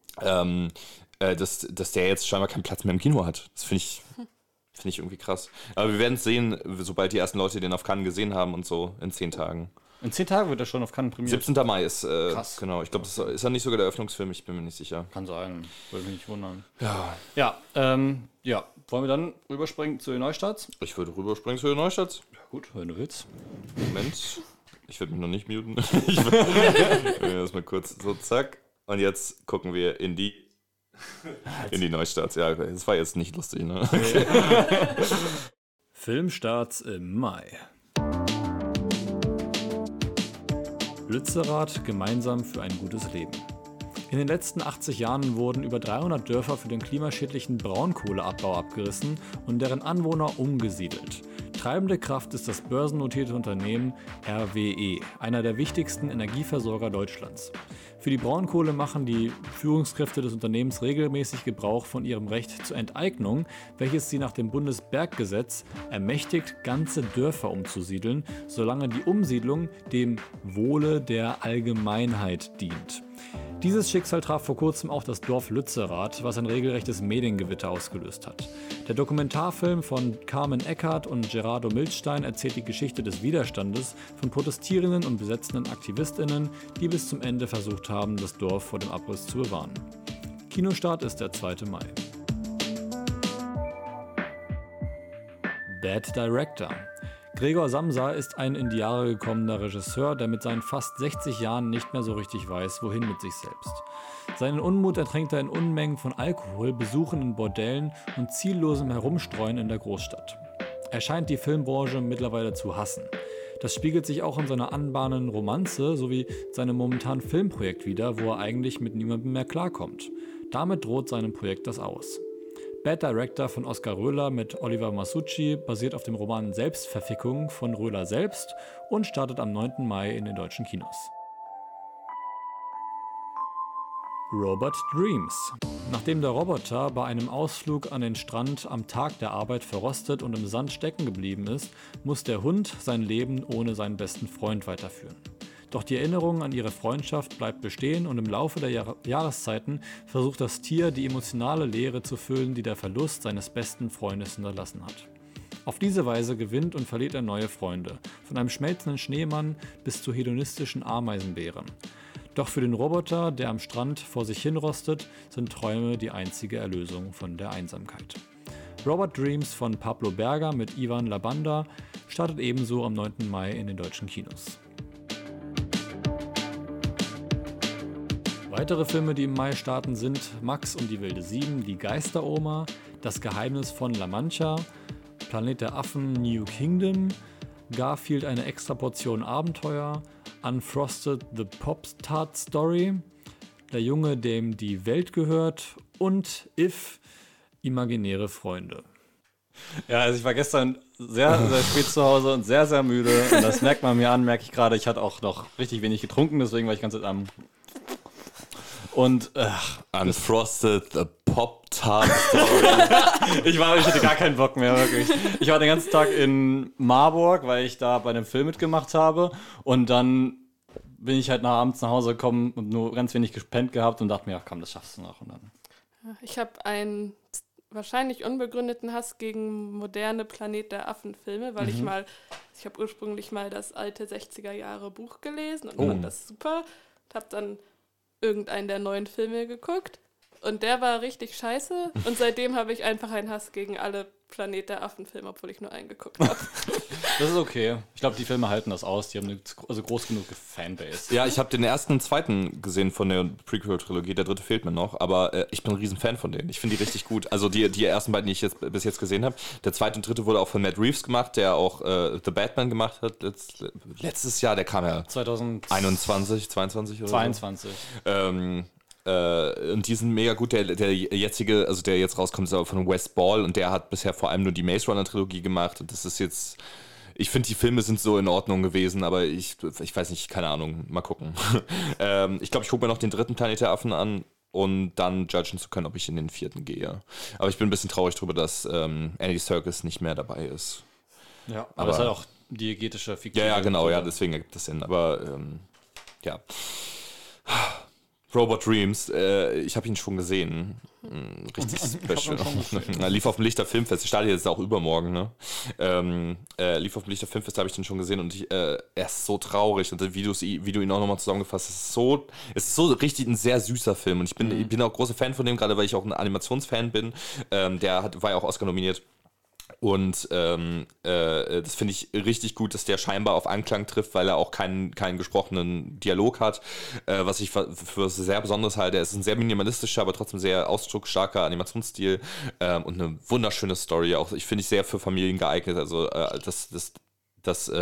Dass der jetzt scheinbar keinen Platz mehr im Kino hat. Das finde ich irgendwie krass. Aber wir werden es sehen, sobald die ersten Leute den auf Cannes gesehen haben und so, in 10 Tagen. In 10 Tagen wird er schon auf Cannes prämiert. 17. Mai ist, krass. Genau, ich glaube, das ist ja nicht sogar der Eröffnungsfilm, ich bin mir nicht sicher. Kann sein, würde mich nicht wundern. Ja. Wollen wir dann rüberspringen zu den Neustarts? Ich würde rüberspringen zu den Neustarts. Ja, gut, wenn du willst. Moment, ich werde mich noch nicht muten. Erstmal kurz so, zack. Und jetzt gucken wir in die Neustarts. Ja, das war jetzt nicht lustig, ne? Okay. Filmstarts im Mai. Lützerath gemeinsam für ein gutes Leben. In den letzten 80 Jahren wurden über 300 Dörfer für den klimaschädlichen Braunkohleabbau abgerissen und deren Anwohner umgesiedelt. Treibende Kraft ist das börsennotierte Unternehmen RWE, einer der wichtigsten Energieversorger Deutschlands. Für die Braunkohle machen die Führungskräfte des Unternehmens regelmäßig Gebrauch von ihrem Recht zur Enteignung, welches sie nach dem Bundesberggesetz ermächtigt, ganze Dörfer umzusiedeln, solange die Umsiedlung dem Wohle der Allgemeinheit dient. Dieses Schicksal traf vor kurzem auch das Dorf Lützerath, was ein regelrechtes Mediengewitter ausgelöst hat. Der Dokumentarfilm von Carmen Eckert und Gerardo Milstein erzählt die Geschichte des Widerstandes von protestierenden und besetzenden AktivistInnen, die bis zum Ende versucht haben, das Dorf vor dem Abriss zu bewahren. Kinostart ist der 2. Mai. Bad Director. Gregor Samsa ist ein in die Jahre gekommener Regisseur, der mit seinen fast 60 Jahren nicht mehr so richtig weiß, wohin mit sich selbst. Seinen Unmut ertränkt er in Unmengen von Alkohol, Besuchen in Bordellen und ziellosem Herumstreuen in der Großstadt. Er scheint die Filmbranche mittlerweile zu hassen. Das spiegelt sich auch in seiner anbahnenden Romanze sowie seinem momentanen Filmprojekt wider, wo er eigentlich mit niemandem mehr klarkommt. Damit droht seinem Projekt das Aus. Bad Director von Oskar Röhler mit Oliver Masucci basiert auf dem Roman Selbstverfickung von Röhler selbst und startet am 9. Mai in den deutschen Kinos. Robot Dreams. Nachdem der Roboter bei einem Ausflug an den Strand am Tag der Arbeit verrostet und im Sand stecken geblieben ist, muss der Hund sein Leben ohne seinen besten Freund weiterführen. Doch die Erinnerung an ihre Freundschaft bleibt bestehen und im Laufe der Jahreszeiten versucht das Tier, die emotionale Leere zu füllen, die der Verlust seines besten Freundes hinterlassen hat. Auf diese Weise gewinnt und verliert er neue Freunde, von einem schmelzenden Schneemann bis zu hedonistischen Ameisenbären. Doch für den Roboter, der am Strand vor sich hinrostet, sind Träume die einzige Erlösung von der Einsamkeit. Robot Dreams von Pablo Berger mit Ivan Labanda startet ebenso am 9. Mai in den deutschen Kinos. Weitere Filme, die im Mai starten, sind Max und die wilde 7, Die Geisteroma, Das Geheimnis von La Mancha, Planet der Affen, New Kingdom, Garfield eine extra Portion Abenteuer, Unfrosted The Pop-Tart Story, Der Junge, dem die Welt gehört und If, imaginäre Freunde. Ja, also ich war gestern sehr, sehr spät zu Hause und sehr, sehr müde. Und das merkt man mir an, merke ich gerade. Ich hatte auch noch richtig wenig getrunken, deswegen war ich ganz am... Und Unfrosted, the Pop-Tart-Story. ich hatte gar keinen Bock mehr, wirklich. Ich war den ganzen Tag in Marburg, weil ich da bei einem Film mitgemacht habe. Und dann bin ich halt abends nach Hause gekommen und nur ganz wenig gepennt gehabt und dachte mir, ach komm, das schaffst du noch. Und dann. Ich habe einen wahrscheinlich unbegründeten Hass gegen moderne Planet der Affen-Filme, weil ich habe ursprünglich mal das alte 60er-Jahre Buch gelesen und fand das super. Und habe dann irgendeinen der neuen Filme geguckt und der war richtig scheiße und seitdem habe ich einfach einen Hass gegen alle Planet der Affen-Filme, obwohl ich nur einen geguckt habe. Das ist okay. Ich glaube, die Filme halten das aus. Die haben eine groß genug Fanbase. Ja, ich habe den ersten und zweiten gesehen von der Prequel-Trilogie. Der dritte fehlt mir noch, aber ich bin ein riesen Fan von denen. Ich finde die richtig gut. Also die ersten beiden, die ich bis jetzt gesehen habe. Der zweite und dritte wurde auch von Matt Reeves gemacht, der auch The Batman gemacht hat. Letztes Jahr, der kam ja 2021, 22 oder 22. Und die sind mega gut. Der jetzige, also der jetzt rauskommt, ist aber von Wes Ball und der hat bisher vor allem nur die Maze Runner Trilogie gemacht und das ist jetzt, ich finde die Filme sind so in Ordnung gewesen, aber ich weiß nicht, keine Ahnung, mal gucken. Ich glaube, ich gucke mir noch den dritten Planet der Affen an und dann judgen zu können, ob ich in den vierten gehe. Aber ich bin ein bisschen traurig drüber, dass Andy Serkis nicht mehr dabei ist. Ja, aber das ist halt auch diegetische Fiktion. Ja, genau, ja, deswegen ergibt das Sinn. Aber ja. Robot Dreams, ich habe ihn schon gesehen. Richtig special. Lief auf dem Lichter Filmfest. Startet jetzt auch übermorgen, ne? Lief auf dem Lichter Filmfest, habe ich den schon gesehen und er ist so traurig. Und wie du ihn auch nochmal zusammengefasst hast, es ist so richtig ein sehr süßer Film. Und ich bin auch großer Fan von dem, gerade weil ich auch ein Animationsfan bin. Der war ja auch Oscar nominiert. Und das finde ich richtig gut, dass der scheinbar auf Anklang trifft, weil er auch keinen gesprochenen Dialog hat, was ich für sehr Besonderes halte. Er ist ein sehr minimalistischer, aber trotzdem sehr ausdrucksstarker Animationsstil und eine wunderschöne Story. Auch ich finde ich sehr für Familien geeignet, also dass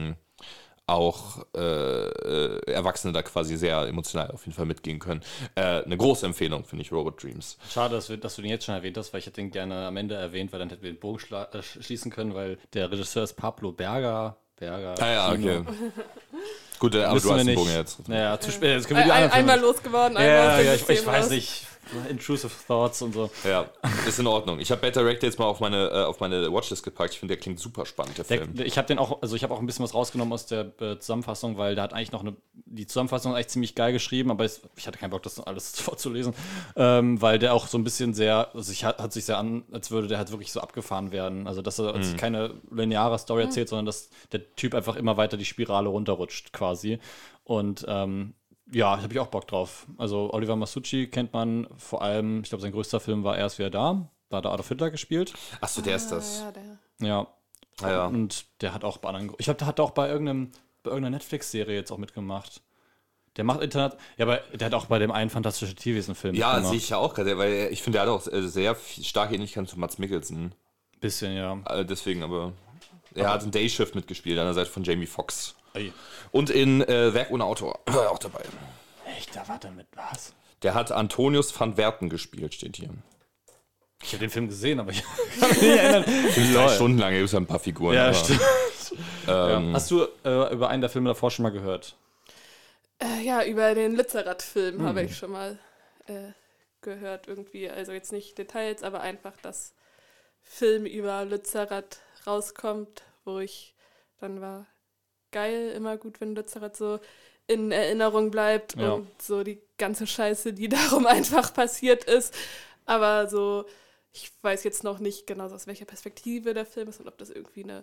auch Erwachsene da quasi sehr emotional auf jeden Fall mitgehen können. Eine große Empfehlung, finde ich, Robot Dreams. Schade, dass du den jetzt schon erwähnt hast, weil ich hätte den gerne am Ende erwähnt, weil dann hätten wir den Bogen schließen können, weil der Regisseur ist Pablo Berger. Ja, okay. Gut, aber du hast den Bogen jetzt. Naja, zu spät. Jetzt können wir die anderen einmal losgeworden, einmal ich weiß nicht. Intrusive Thoughts und so. Ja, ist in Ordnung. Ich habe Better Direct jetzt mal auf meine Watchlist gepackt. Ich finde, der klingt super spannend, der Film. Ich habe auch ein bisschen was rausgenommen aus der Zusammenfassung, weil da hat eigentlich die Zusammenfassung ist eigentlich ziemlich geil geschrieben, aber ich hatte keinen Bock, das alles vorzulesen, weil der auch so ein bisschen sehr, also hat sich sehr an, als würde der halt wirklich so abgefahren werden. Also, dass er keine lineare Story erzählt, sondern dass der Typ einfach immer weiter die Spirale runterrutscht quasi. Und ja, habe ich auch Bock drauf. Also Oliver Masucci kennt man vor allem, ich glaube, sein größter Film war Er ist wieder da. Da hat er Adolf Hitler gespielt. Achso, der ist das. Ja. Und der hat auch bei anderen, ich glaube, der hat auch bei irgendeiner Netflix-Serie jetzt auch mitgemacht. Der macht Internet, ja, aber der hat auch bei dem einen Fantastische Tierwesen-Film mitgemacht. Ja, sehe ich ja auch gerade, weil ich finde, der hat auch sehr starke Ähnlichkeit zu Mads Mikkelsen. Bisschen, ja. Deswegen, aber er hat in Day Shift mitgespielt, an der Seite von Jamie Foxx. Ey. Und in Werk ohne Autor war er auch dabei. Echt, da war der mit was? Der hat Antonius van Werten gespielt, steht hier. Ich habe den Film gesehen, aber ich kann mich nicht erinnern. 3 Stunden lang, gibt es ein paar Figuren. Ja, stimmt. Hast du über einen der Filme davor schon mal gehört? Ja, über den Lützerath-Film habe ich schon mal gehört irgendwie. Also jetzt nicht Details, aber einfach, dass Film über Lützerath rauskommt, wo ich dann war, geil, immer gut, wenn Lützerath so in Erinnerung bleibt und so die ganze Scheiße, die darum einfach passiert ist. Aber so, ich weiß jetzt noch nicht genau, aus welcher Perspektive der Film ist und ob das irgendwie eine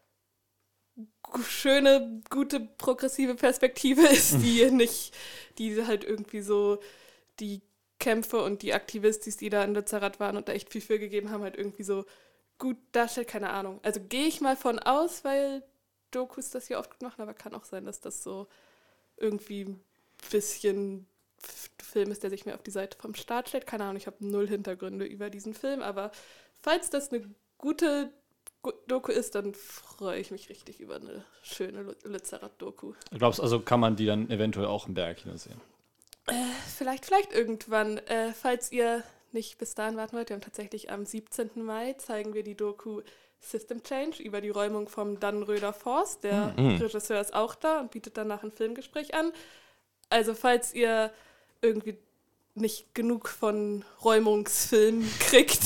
schöne, gute, progressive Perspektive ist, die halt irgendwie so die Kämpfe und die Aktivistis, die da in Lützerath waren und da echt viel für gegeben haben, halt irgendwie so gut darstellt, keine Ahnung. Also gehe ich mal von aus, weil Dokus das hier oft machen, aber kann auch sein, dass das so irgendwie ein bisschen Film ist, der sich mehr auf die Seite vom Staat stellt. Keine Ahnung, ich habe 0 Hintergründe über diesen Film, aber falls das eine gute Doku ist, dann freue ich mich richtig über eine schöne Lützerath-Doku. Du glaubst also, kann man die dann eventuell auch im Bergkino sehen? Vielleicht irgendwann. Falls ihr nicht bis dahin warten wollt, wir haben tatsächlich am 17. Mai zeigen wir die Doku System Change über die Räumung vom Dannenröder Forst. Der Regisseur ist auch da und bietet danach ein Filmgespräch an. Also falls ihr irgendwie nicht genug von Räumungsfilmen kriegt,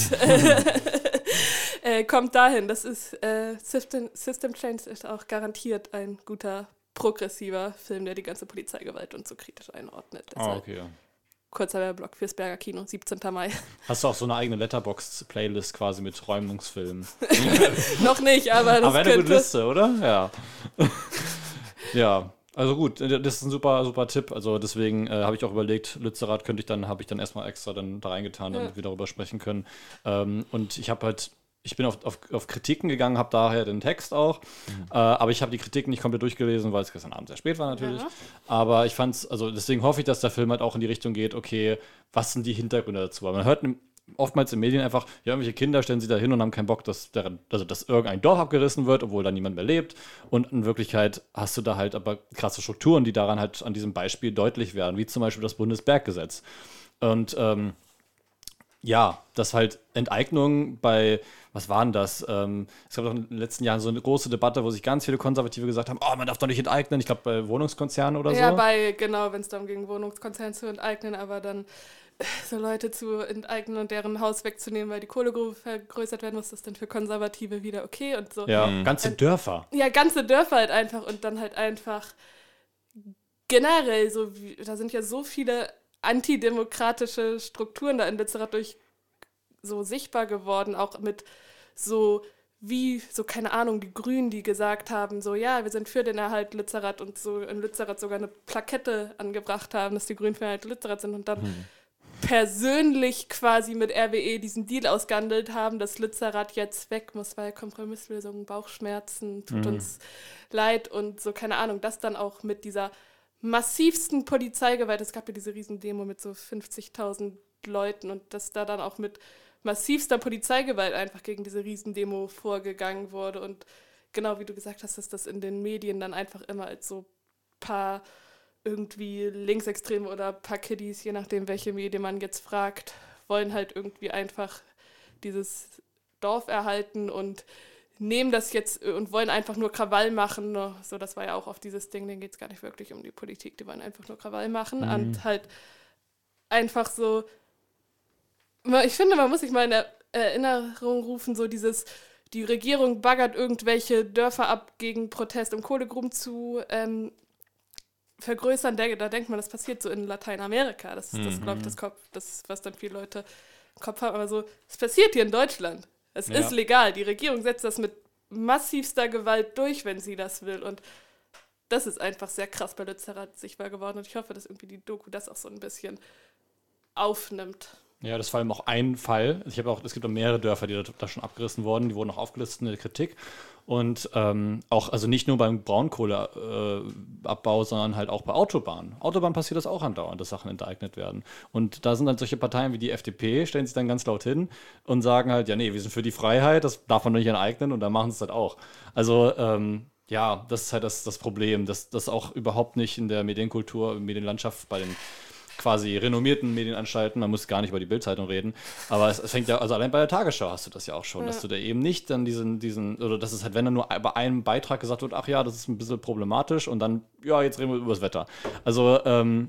kommt dahin. Das ist System Change ist auch garantiert ein guter progressiver Film, der die ganze Polizeigewalt und so kritisch einordnet. Okay, ja. Kurzer Werbeblock fürs Berger Kino, 17. Mai. Hast du auch so eine eigene Letterboxd-Playlist quasi mit Räumungsfilmen? Noch nicht, aber das aber eine könnte... gute Liste, oder? Ja. Ja, also gut, das ist ein super Tipp. Also deswegen habe ich auch überlegt, Lützerath habe ich dann erstmal extra dann da reingetan, damit wir darüber sprechen können. Und ich bin auf Kritiken gegangen, habe daher den Text auch, aber ich habe die Kritiken nicht komplett durchgelesen, weil es gestern Abend sehr spät war natürlich. Ja. Aber ich fand's, also deswegen hoffe ich, dass der Film halt auch in die Richtung geht, okay, was sind die Hintergründe dazu? Weil man hört oftmals in Medien einfach, ja, irgendwelche Kinder stellen sich da hin und haben keinen Bock, dass irgendein Dorf abgerissen wird, obwohl da niemand mehr lebt. Und in Wirklichkeit hast du da halt aber krasse Strukturen, die daran halt an diesem Beispiel deutlich werden, wie zum Beispiel das Bundesberggesetz. Und ja, dass halt Enteignungen was waren das? Es gab doch in den letzten Jahren so eine große Debatte, wo sich ganz viele Konservative gesagt haben, man darf doch nicht enteignen, ich glaube bei Wohnungskonzernen oder so. Ja, wenn es darum ging, Wohnungskonzerne zu enteignen, aber dann so Leute zu enteignen und deren Haus wegzunehmen, weil die Kohlegrube vergrößert werden muss, das dann für Konservative wieder okay und so. Ja, ganze Dörfer. Ja, ganze Dörfer halt einfach und dann halt einfach generell da sind ja so viele antidemokratische Strukturen da in Lützerath so sichtbar geworden, auch mit keine Ahnung, die Grünen, die gesagt haben, so, ja, wir sind für den Erhalt Lützerath und so in Lützerath sogar eine Plakette angebracht haben, dass die Grünen für den Erhalt Lützerath sind und dann persönlich quasi mit RWE diesen Deal ausgehandelt haben, dass Lützerath jetzt weg muss, weil Kompromisslösungen, Bauchschmerzen, tut uns leid und so, keine Ahnung, das dann auch mit dieser massivsten Polizeigewalt, es gab ja diese Riesendemo mit so 50.000 Leuten und dass da dann auch mit massivster Polizeigewalt einfach gegen diese Riesendemo vorgegangen wurde und genau wie du gesagt hast, dass das in den Medien dann einfach immer als so paar irgendwie Linksextreme oder paar Kiddies, je nachdem welche Medien man jetzt fragt, wollen halt irgendwie einfach dieses Dorf erhalten und nehmen das jetzt und wollen einfach nur Krawall machen. So, das war ja auch auf dieses Ding, denen geht es gar nicht wirklich um die Politik, die wollen einfach nur Krawall machen und halt einfach so, ich finde, man muss sich mal in Erinnerung rufen, so die Regierung baggert irgendwelche Dörfer ab gegen Protest, um Kohlegruben zu vergrößern. Da denkt man, das passiert so in Lateinamerika. Das ist, glaube ich, das, was dann viele Leute im Kopf haben. Aber so, es passiert hier in Deutschland. Es ist legal. Die Regierung setzt das mit massivster Gewalt durch, wenn sie das will. Und das ist einfach sehr krass bei Lützerath sichtbar geworden. Und ich hoffe, dass irgendwie die Doku das auch so ein bisschen aufnimmt. Ja, das ist vor allem auch ein Fall. Es gibt auch mehrere Dörfer, die da schon abgerissen wurden. Die wurden auch aufgelistet in der Kritik. Und auch, also nicht nur beim Braunkohleabbau, sondern halt auch bei Autobahnen. Autobahnen passiert das auch andauernd, dass Sachen enteignet werden. Und da sind dann solche Parteien wie die FDP, stellen sich dann ganz laut hin und sagen halt, ja, nee, wir sind für die Freiheit, das darf man nicht enteignen und dann machen sie es halt auch. Also, ja, das ist halt das Problem, dass das auch überhaupt nicht in der Medienkultur, Medienlandschaft bei den quasi renommierten Medienanstalten, man muss gar nicht über die Bild-Zeitung reden, aber es fängt ja, also allein bei der Tagesschau hast du das ja auch schon, dass du da eben nicht dann oder dass es halt, wenn dann nur bei einem Beitrag gesagt wird, ach ja, das ist ein bisschen problematisch und dann, ja, jetzt reden wir über das Wetter. Also,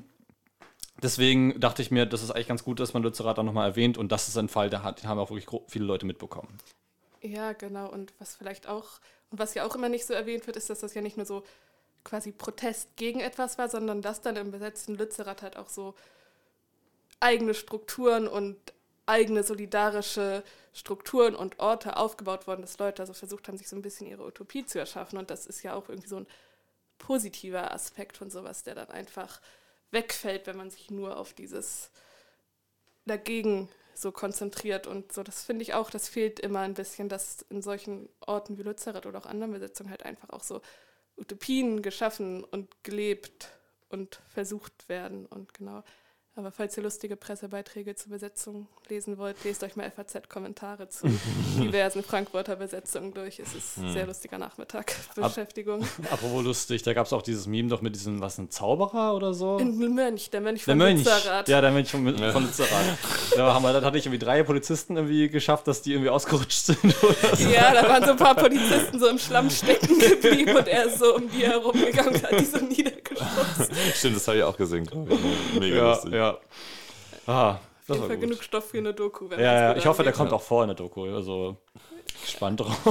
deswegen dachte ich mir, dass es eigentlich ganz gut ist, dass man Lützerath dann nochmal erwähnt und das ist ein Fall, den haben auch wirklich viele Leute mitbekommen. Ja, genau, und was ja auch immer nicht so erwähnt wird, ist, dass das ja nicht nur so quasi Protest gegen etwas war, sondern dass dann im besetzten Lützerath halt auch so eigene Strukturen und eigene solidarische Strukturen und Orte aufgebaut wurden, dass Leute also versucht haben, sich so ein bisschen ihre Utopie zu erschaffen und das ist ja auch irgendwie so ein positiver Aspekt von sowas, der dann einfach wegfällt, wenn man sich nur auf dieses dagegen so konzentriert und so, das finde ich auch, das fehlt immer ein bisschen, dass in solchen Orten wie Lützerath oder auch anderen Besetzungen halt einfach auch so Utopien geschaffen und gelebt und versucht werden und genau. Aber falls ihr lustige Pressebeiträge zur Besetzung lesen wollt, lest euch mal FAZ-Kommentare zu diversen Frankfurter Besetzungen durch. Es ist ein sehr lustiger Nachmittag. Beschäftigung. Apropos lustig, da gab es auch dieses Meme doch mit diesem, ein Zauberer oder so? Der Mönch von Lützerath. Ja, der Mönch von Lützerath. Da hatte ich irgendwie 3 Polizisten irgendwie geschafft, dass die irgendwie ausgerutscht sind oder so. Ja, da waren so ein paar Polizisten so im Schlamm stecken geblieben und er ist so um die herumgegangen und hat die so niedergeschubst. Stimmt, das habe ich auch gesehen. Mega lustig. Ja. Auf jeden Fall genug Stoff für eine Doku. Ja, ich hoffe, der kommt auch vor in der Doku. Also gespannt drauf.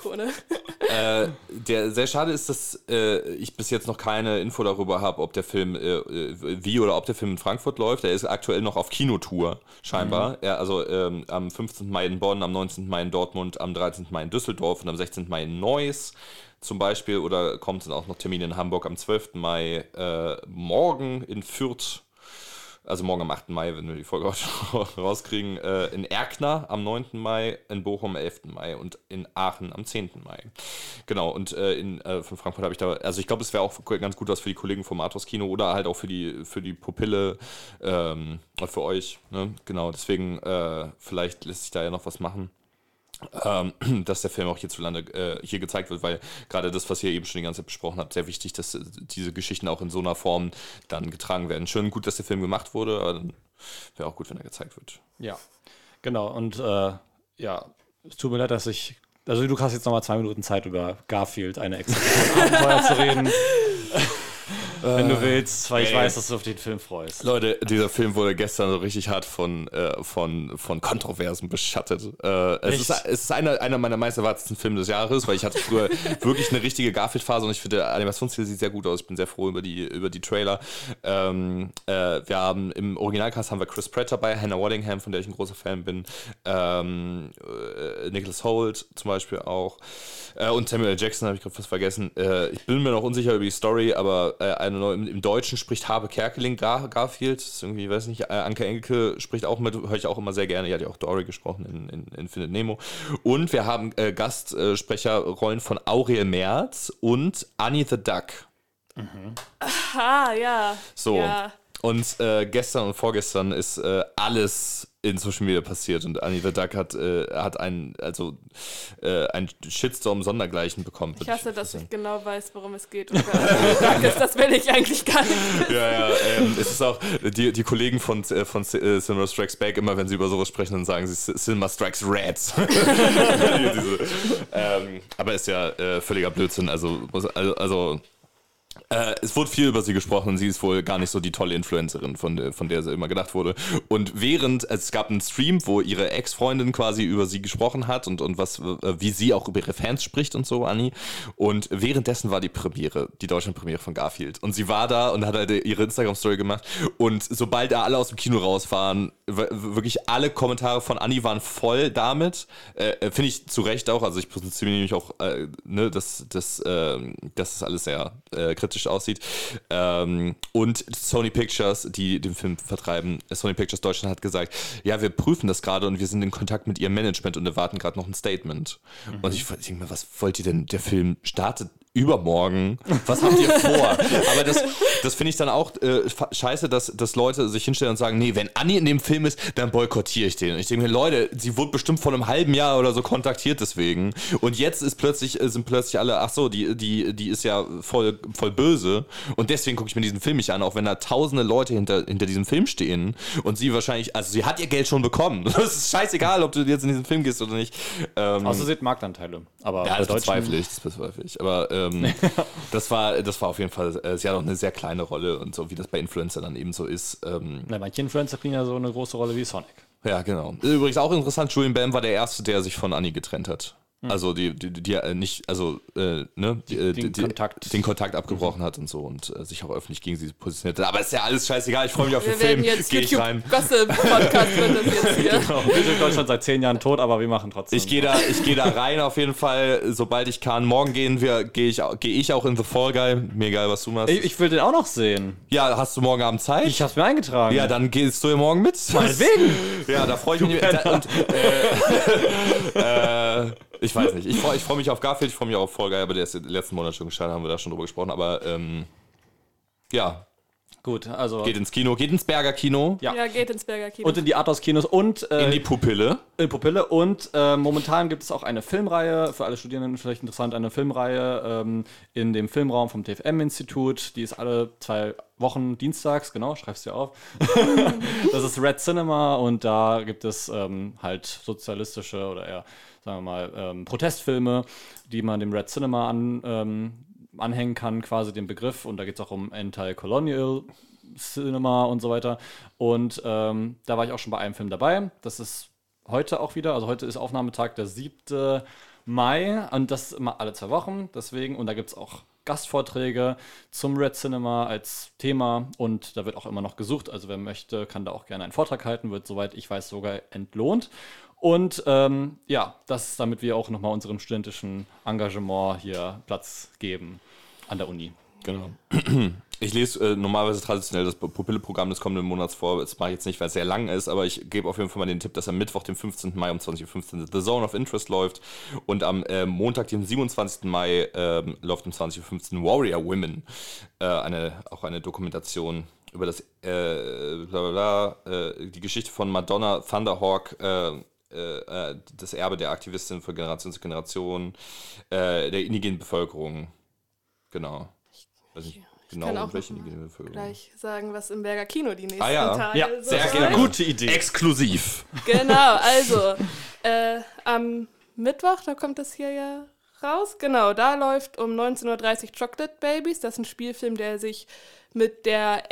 Der sehr schade ist, dass ich bis jetzt noch keine Info darüber habe, ob der Film ob der Film in Frankfurt läuft. Er ist aktuell noch auf Kinotour, scheinbar. Am 15. Mai in Bonn, am 19. Mai in Dortmund, am 13. Mai in Düsseldorf und am 16. Mai in Neuss zum Beispiel. Oder kommt dann auch noch Termine in Hamburg am 12. Mai, morgen in Fürth. Also morgen am 8. Mai, wenn wir die Folge rauskriegen, in Erkner am 9. Mai, in Bochum am 11. Mai und in Aachen am 10. Mai. Genau, und von Frankfurt habe ich da, also ich glaube, es wäre auch ganz gut was für die Kollegen vom Arthouse Kino oder halt auch für die Pupille und für euch. Ne? Genau, deswegen vielleicht lässt sich da ja noch was machen. Dass der Film auch hierzulande hier gezeigt wird, weil gerade das, was ihr eben schon die ganze Zeit besprochen habt, sehr wichtig, dass diese Geschichten auch in so einer Form dann getragen werden. Schön gut, dass der Film gemacht wurde, aber dann wäre auch gut, wenn er gezeigt wird. Ja, genau. Und es tut mir leid, dass also du hast jetzt nochmal 2 Minuten Zeit, über Garfield, eine extra Abenteuer zu reden. Wenn du willst, weil ich weiß, dass du auf den Film freust. Leute, dieser Film wurde gestern so richtig hart von Kontroversen beschattet. Es ist einer meiner meist erwartetsten Filme des Jahres, weil ich hatte früher wirklich eine richtige Garfield-Phase und ich finde, der Animationsstil sieht sehr gut aus. Ich bin sehr froh über die Trailer. Wir haben im Originalcast haben wir Chris Pratt dabei, Hannah Waddingham, von der ich ein großer Fan bin, Nicholas Hoult zum Beispiel auch und Samuel L. Jackson habe ich gerade fast vergessen. Ich bin mir noch unsicher über die Story, aber im Deutschen spricht Habe Kerkeling Garfield. Das ist irgendwie, weiß nicht, Anke Engelke spricht auch mit, höre ich auch immer sehr gerne. Die hat ja auch Dory gesprochen in Findet Nemo. Und wir haben Gastsprecherrollen von Aurel Merz und Annie the Duck. Aha, ja. So. Ja. Und gestern und vorgestern ist alles in Social Media passiert und Annie the Duck hat einen Shitstorm sondergleichen bekommen. Ich hasse, dass ich genau weiß, worum es geht. Und das will ich eigentlich gar nicht. Ja, es ist auch, die Kollegen von Cinema Strikes Back, immer wenn sie über sowas sprechen, dann sagen sie Cinema Strikes Red. Aber ist ja völliger Blödsinn. Also es wurde viel über sie gesprochen und sie ist wohl gar nicht so die tolle Influencerin, von der sie immer gedacht wurde. Und es gab einen Stream, wo ihre Ex-Freundin quasi über sie gesprochen hat und wie sie auch über ihre Fans spricht und so, Annie. Und währenddessen war die Deutschland-Premiere von Garfield. Und sie war da und hat halt ihre Instagram-Story gemacht. Und sobald da alle aus dem Kino raus waren, wirklich alle Kommentare von Annie waren voll damit. Finde ich zu Recht auch. Also ich positioniere nämlich auch, dass das alles sehr kritisch aussieht. Und Sony Pictures, die den Film vertreiben, Sony Pictures Deutschland hat gesagt, ja, wir prüfen das gerade und wir sind in Kontakt mit ihrem Management und erwarten gerade noch ein Statement. Und ich denke mir, was wollt ihr denn? Der Film startet übermorgen. Was habt ihr vor? Aber das finde ich dann auch scheiße, dass Leute sich hinstellen und sagen, nee, wenn Annie in dem Film ist, dann boykottiere ich den. Und ich denke mir, Leute, sie wurde bestimmt vor einem halben Jahr oder so kontaktiert deswegen. Und jetzt sind plötzlich alle, ach so, die ist ja voll böse. Und deswegen gucke ich mir diesen Film nicht an, auch wenn da tausende Leute hinter diesem Film stehen. Und sie wahrscheinlich, also sie hat ihr Geld schon bekommen. Das ist scheißeise, ob du jetzt in diesen Film gehst oder nicht. Außer sie hat Marktanteile. Aber ja, das bezweifle ich. Aber das war auf jeden Fall, sie hat auch eine sehr kleine Rolle und so, wie das bei Influencern dann eben so ist. Manche Influencer kriegen ja so eine große Rolle wie Sonic. Ja, genau. Übrigens auch interessant, Julian Bam war der Erste, der sich von Annie getrennt hat. Also den Kontakt abgebrochen hat und so und sich auch öffentlich gegen sie positioniert hat. Aber ist ja alles scheißegal, ich freue mich auf den Film, gehe ich rein. Gossip-Podcast wird das jetzt hier. Genau. Wir sind in Deutschland seit 10 Jahren tot, aber wir machen trotzdem. Ich gehe da rein auf jeden Fall, sobald ich kann. Morgen gehe ich auch in The Fall Guy, mir egal, was du machst. Ich will den auch noch sehen. Ja, hast du morgen Abend Zeit? Ich hab's mir eingetragen. Ja, dann gehst du ja morgen mit. Meinetwegen. Ja, da freue ich mich. Ich weiß nicht. Ich freue mich auf Garfield, ich freue mich auch auf Fall Guy, aber der ist letzten Monat schon gestartet, haben wir da schon drüber gesprochen. Aber ja, Gut, also. Geht ins Kino, geht ins Berger Kino. Ja, geht ins Berger Kino. Und in die Arthouse-Kinos und In die Pupille. in Pupille. Und momentan gibt es auch eine Filmreihe, für alle Studierenden vielleicht interessant, eine Filmreihe in dem Filmraum vom TFM-Institut. Die ist alle 2 Wochen dienstags, genau, schreib's dir auf. Das ist Red Cinema und da gibt es halt sozialistische oder eher, sagen wir mal, Protestfilme, die man dem Red Cinema anhängen kann, quasi den Begriff. Und da geht es auch um Anti-Colonial Cinema und so weiter. Und da war ich auch schon bei einem Film dabei. Das ist heute auch wieder. Also heute ist Aufnahmetag der 7. Mai. Und das ist immer alle 2 Wochen. Deswegen. Und da gibt es auch Gastvorträge zum Red Cinema als Thema. Und da wird auch immer noch gesucht. Also wer möchte, kann da auch gerne einen Vortrag halten. Wird, soweit ich weiß, sogar entlohnt. Und ja, das, damit wir auch nochmal unserem studentischen Engagement hier Platz geben an der Uni. Genau. Ich lese normalerweise traditionell das Pupille-Programm des kommenden Monats vor. Das mache ich jetzt nicht, weil es sehr lang ist, aber ich gebe auf jeden Fall mal den Tipp, dass am Mittwoch, dem 15. Mai um 20.15 Uhr The Zone of Interest läuft und am Montag, dem 27. Mai läuft um 20.15 Uhr Warrior Women. Auch eine Dokumentation über das die Geschichte von Madonna Thunderhawk, das Erbe der Aktivistin von Generation zu Generation, der indigenen Bevölkerung. Genau. Weiß nicht genau, kann auch welche indigene Bevölkerung. gleich sagen, was im Berger Kino die nächsten ja. Tage Ja, so sehr läuft. gerne. Gute Idee. Exklusiv. Genau, also am Mittwoch, da kommt das hier ja raus. Genau, da läuft um 19.30 Uhr Chocolate Babies. Das ist ein Spielfilm, der sich mit der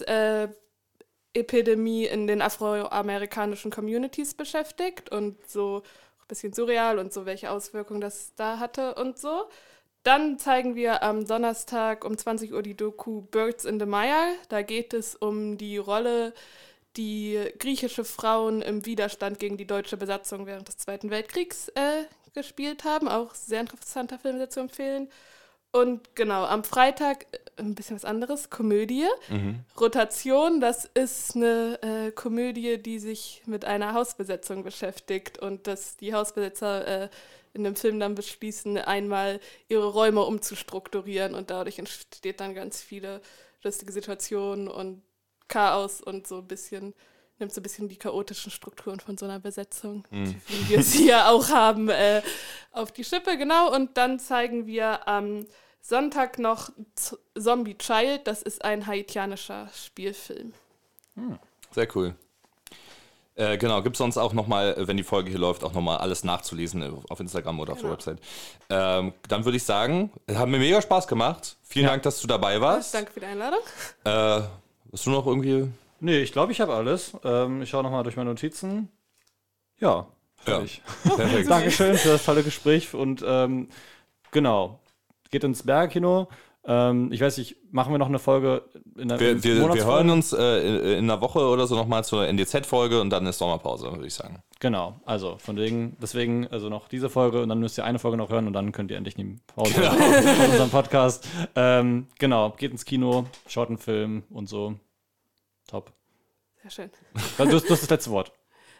AIDS-Epidemie in den afroamerikanischen Communities beschäftigt und so ein bisschen surreal und so, welche Auswirkungen das da hatte und so. Dann zeigen wir am Donnerstag um 20 Uhr die Doku Birds in the Mire. Da geht es um die Rolle, die griechische Frauen im Widerstand gegen die deutsche Besatzung während des Zweiten Weltkriegs gespielt haben. Auch sehr interessanter Film, sehr zu empfehlen. Und genau, am Freitag ein bisschen was anderes, Komödie. Rotation, das ist eine Komödie, die sich mit einer Hausbesetzung beschäftigt und dass die Hausbesetzer in dem Film dann beschließen, einmal ihre Räume umzustrukturieren und dadurch entsteht dann ganz viele lustige Situationen und Chaos und so ein bisschen, nimmt so ein bisschen die chaotischen Strukturen von so einer Besetzung, wie wir sie ja auch haben, auf die Schippe, genau. Und dann zeigen wir am Sonntag noch Zombie Child, das ist ein haitianischer Spielfilm. Sehr cool. Genau, gibt es sonst auch nochmal, wenn die Folge hier läuft, auch nochmal alles nachzulesen auf Instagram oder auf der Website. Dann würde ich sagen, hat mir mega Spaß gemacht. Vielen Dank, dass du dabei warst. Danke für die Einladung. Hast du noch irgendwie... Nee, ich glaube, ich habe alles. Ich schaue nochmal durch meine Notizen. Ja, fertig. Perfekt. Dankeschön für das tolle Gespräch und genau, geht ins Berger Kino. Ich weiß nicht, machen wir noch eine Folge in der Wir hören uns in einer Woche oder so nochmal zur NDZ-Folge und dann ist Sommerpause, würde ich sagen. Genau, also deswegen also noch diese Folge und dann müsst ihr eine Folge noch hören und dann könnt ihr endlich in die Pause von unserem Podcast. Genau, geht ins Kino, schaut einen Film und so. Top. Sehr schön. Du hast das letzte Wort.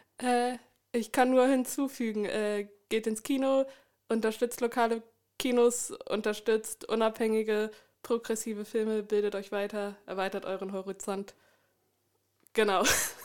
Ich kann nur hinzufügen, geht ins Kino, unterstützt lokale Kinos, unterstützt unabhängige, progressive Filme, bildet euch weiter, erweitert euren Horizont. Genau.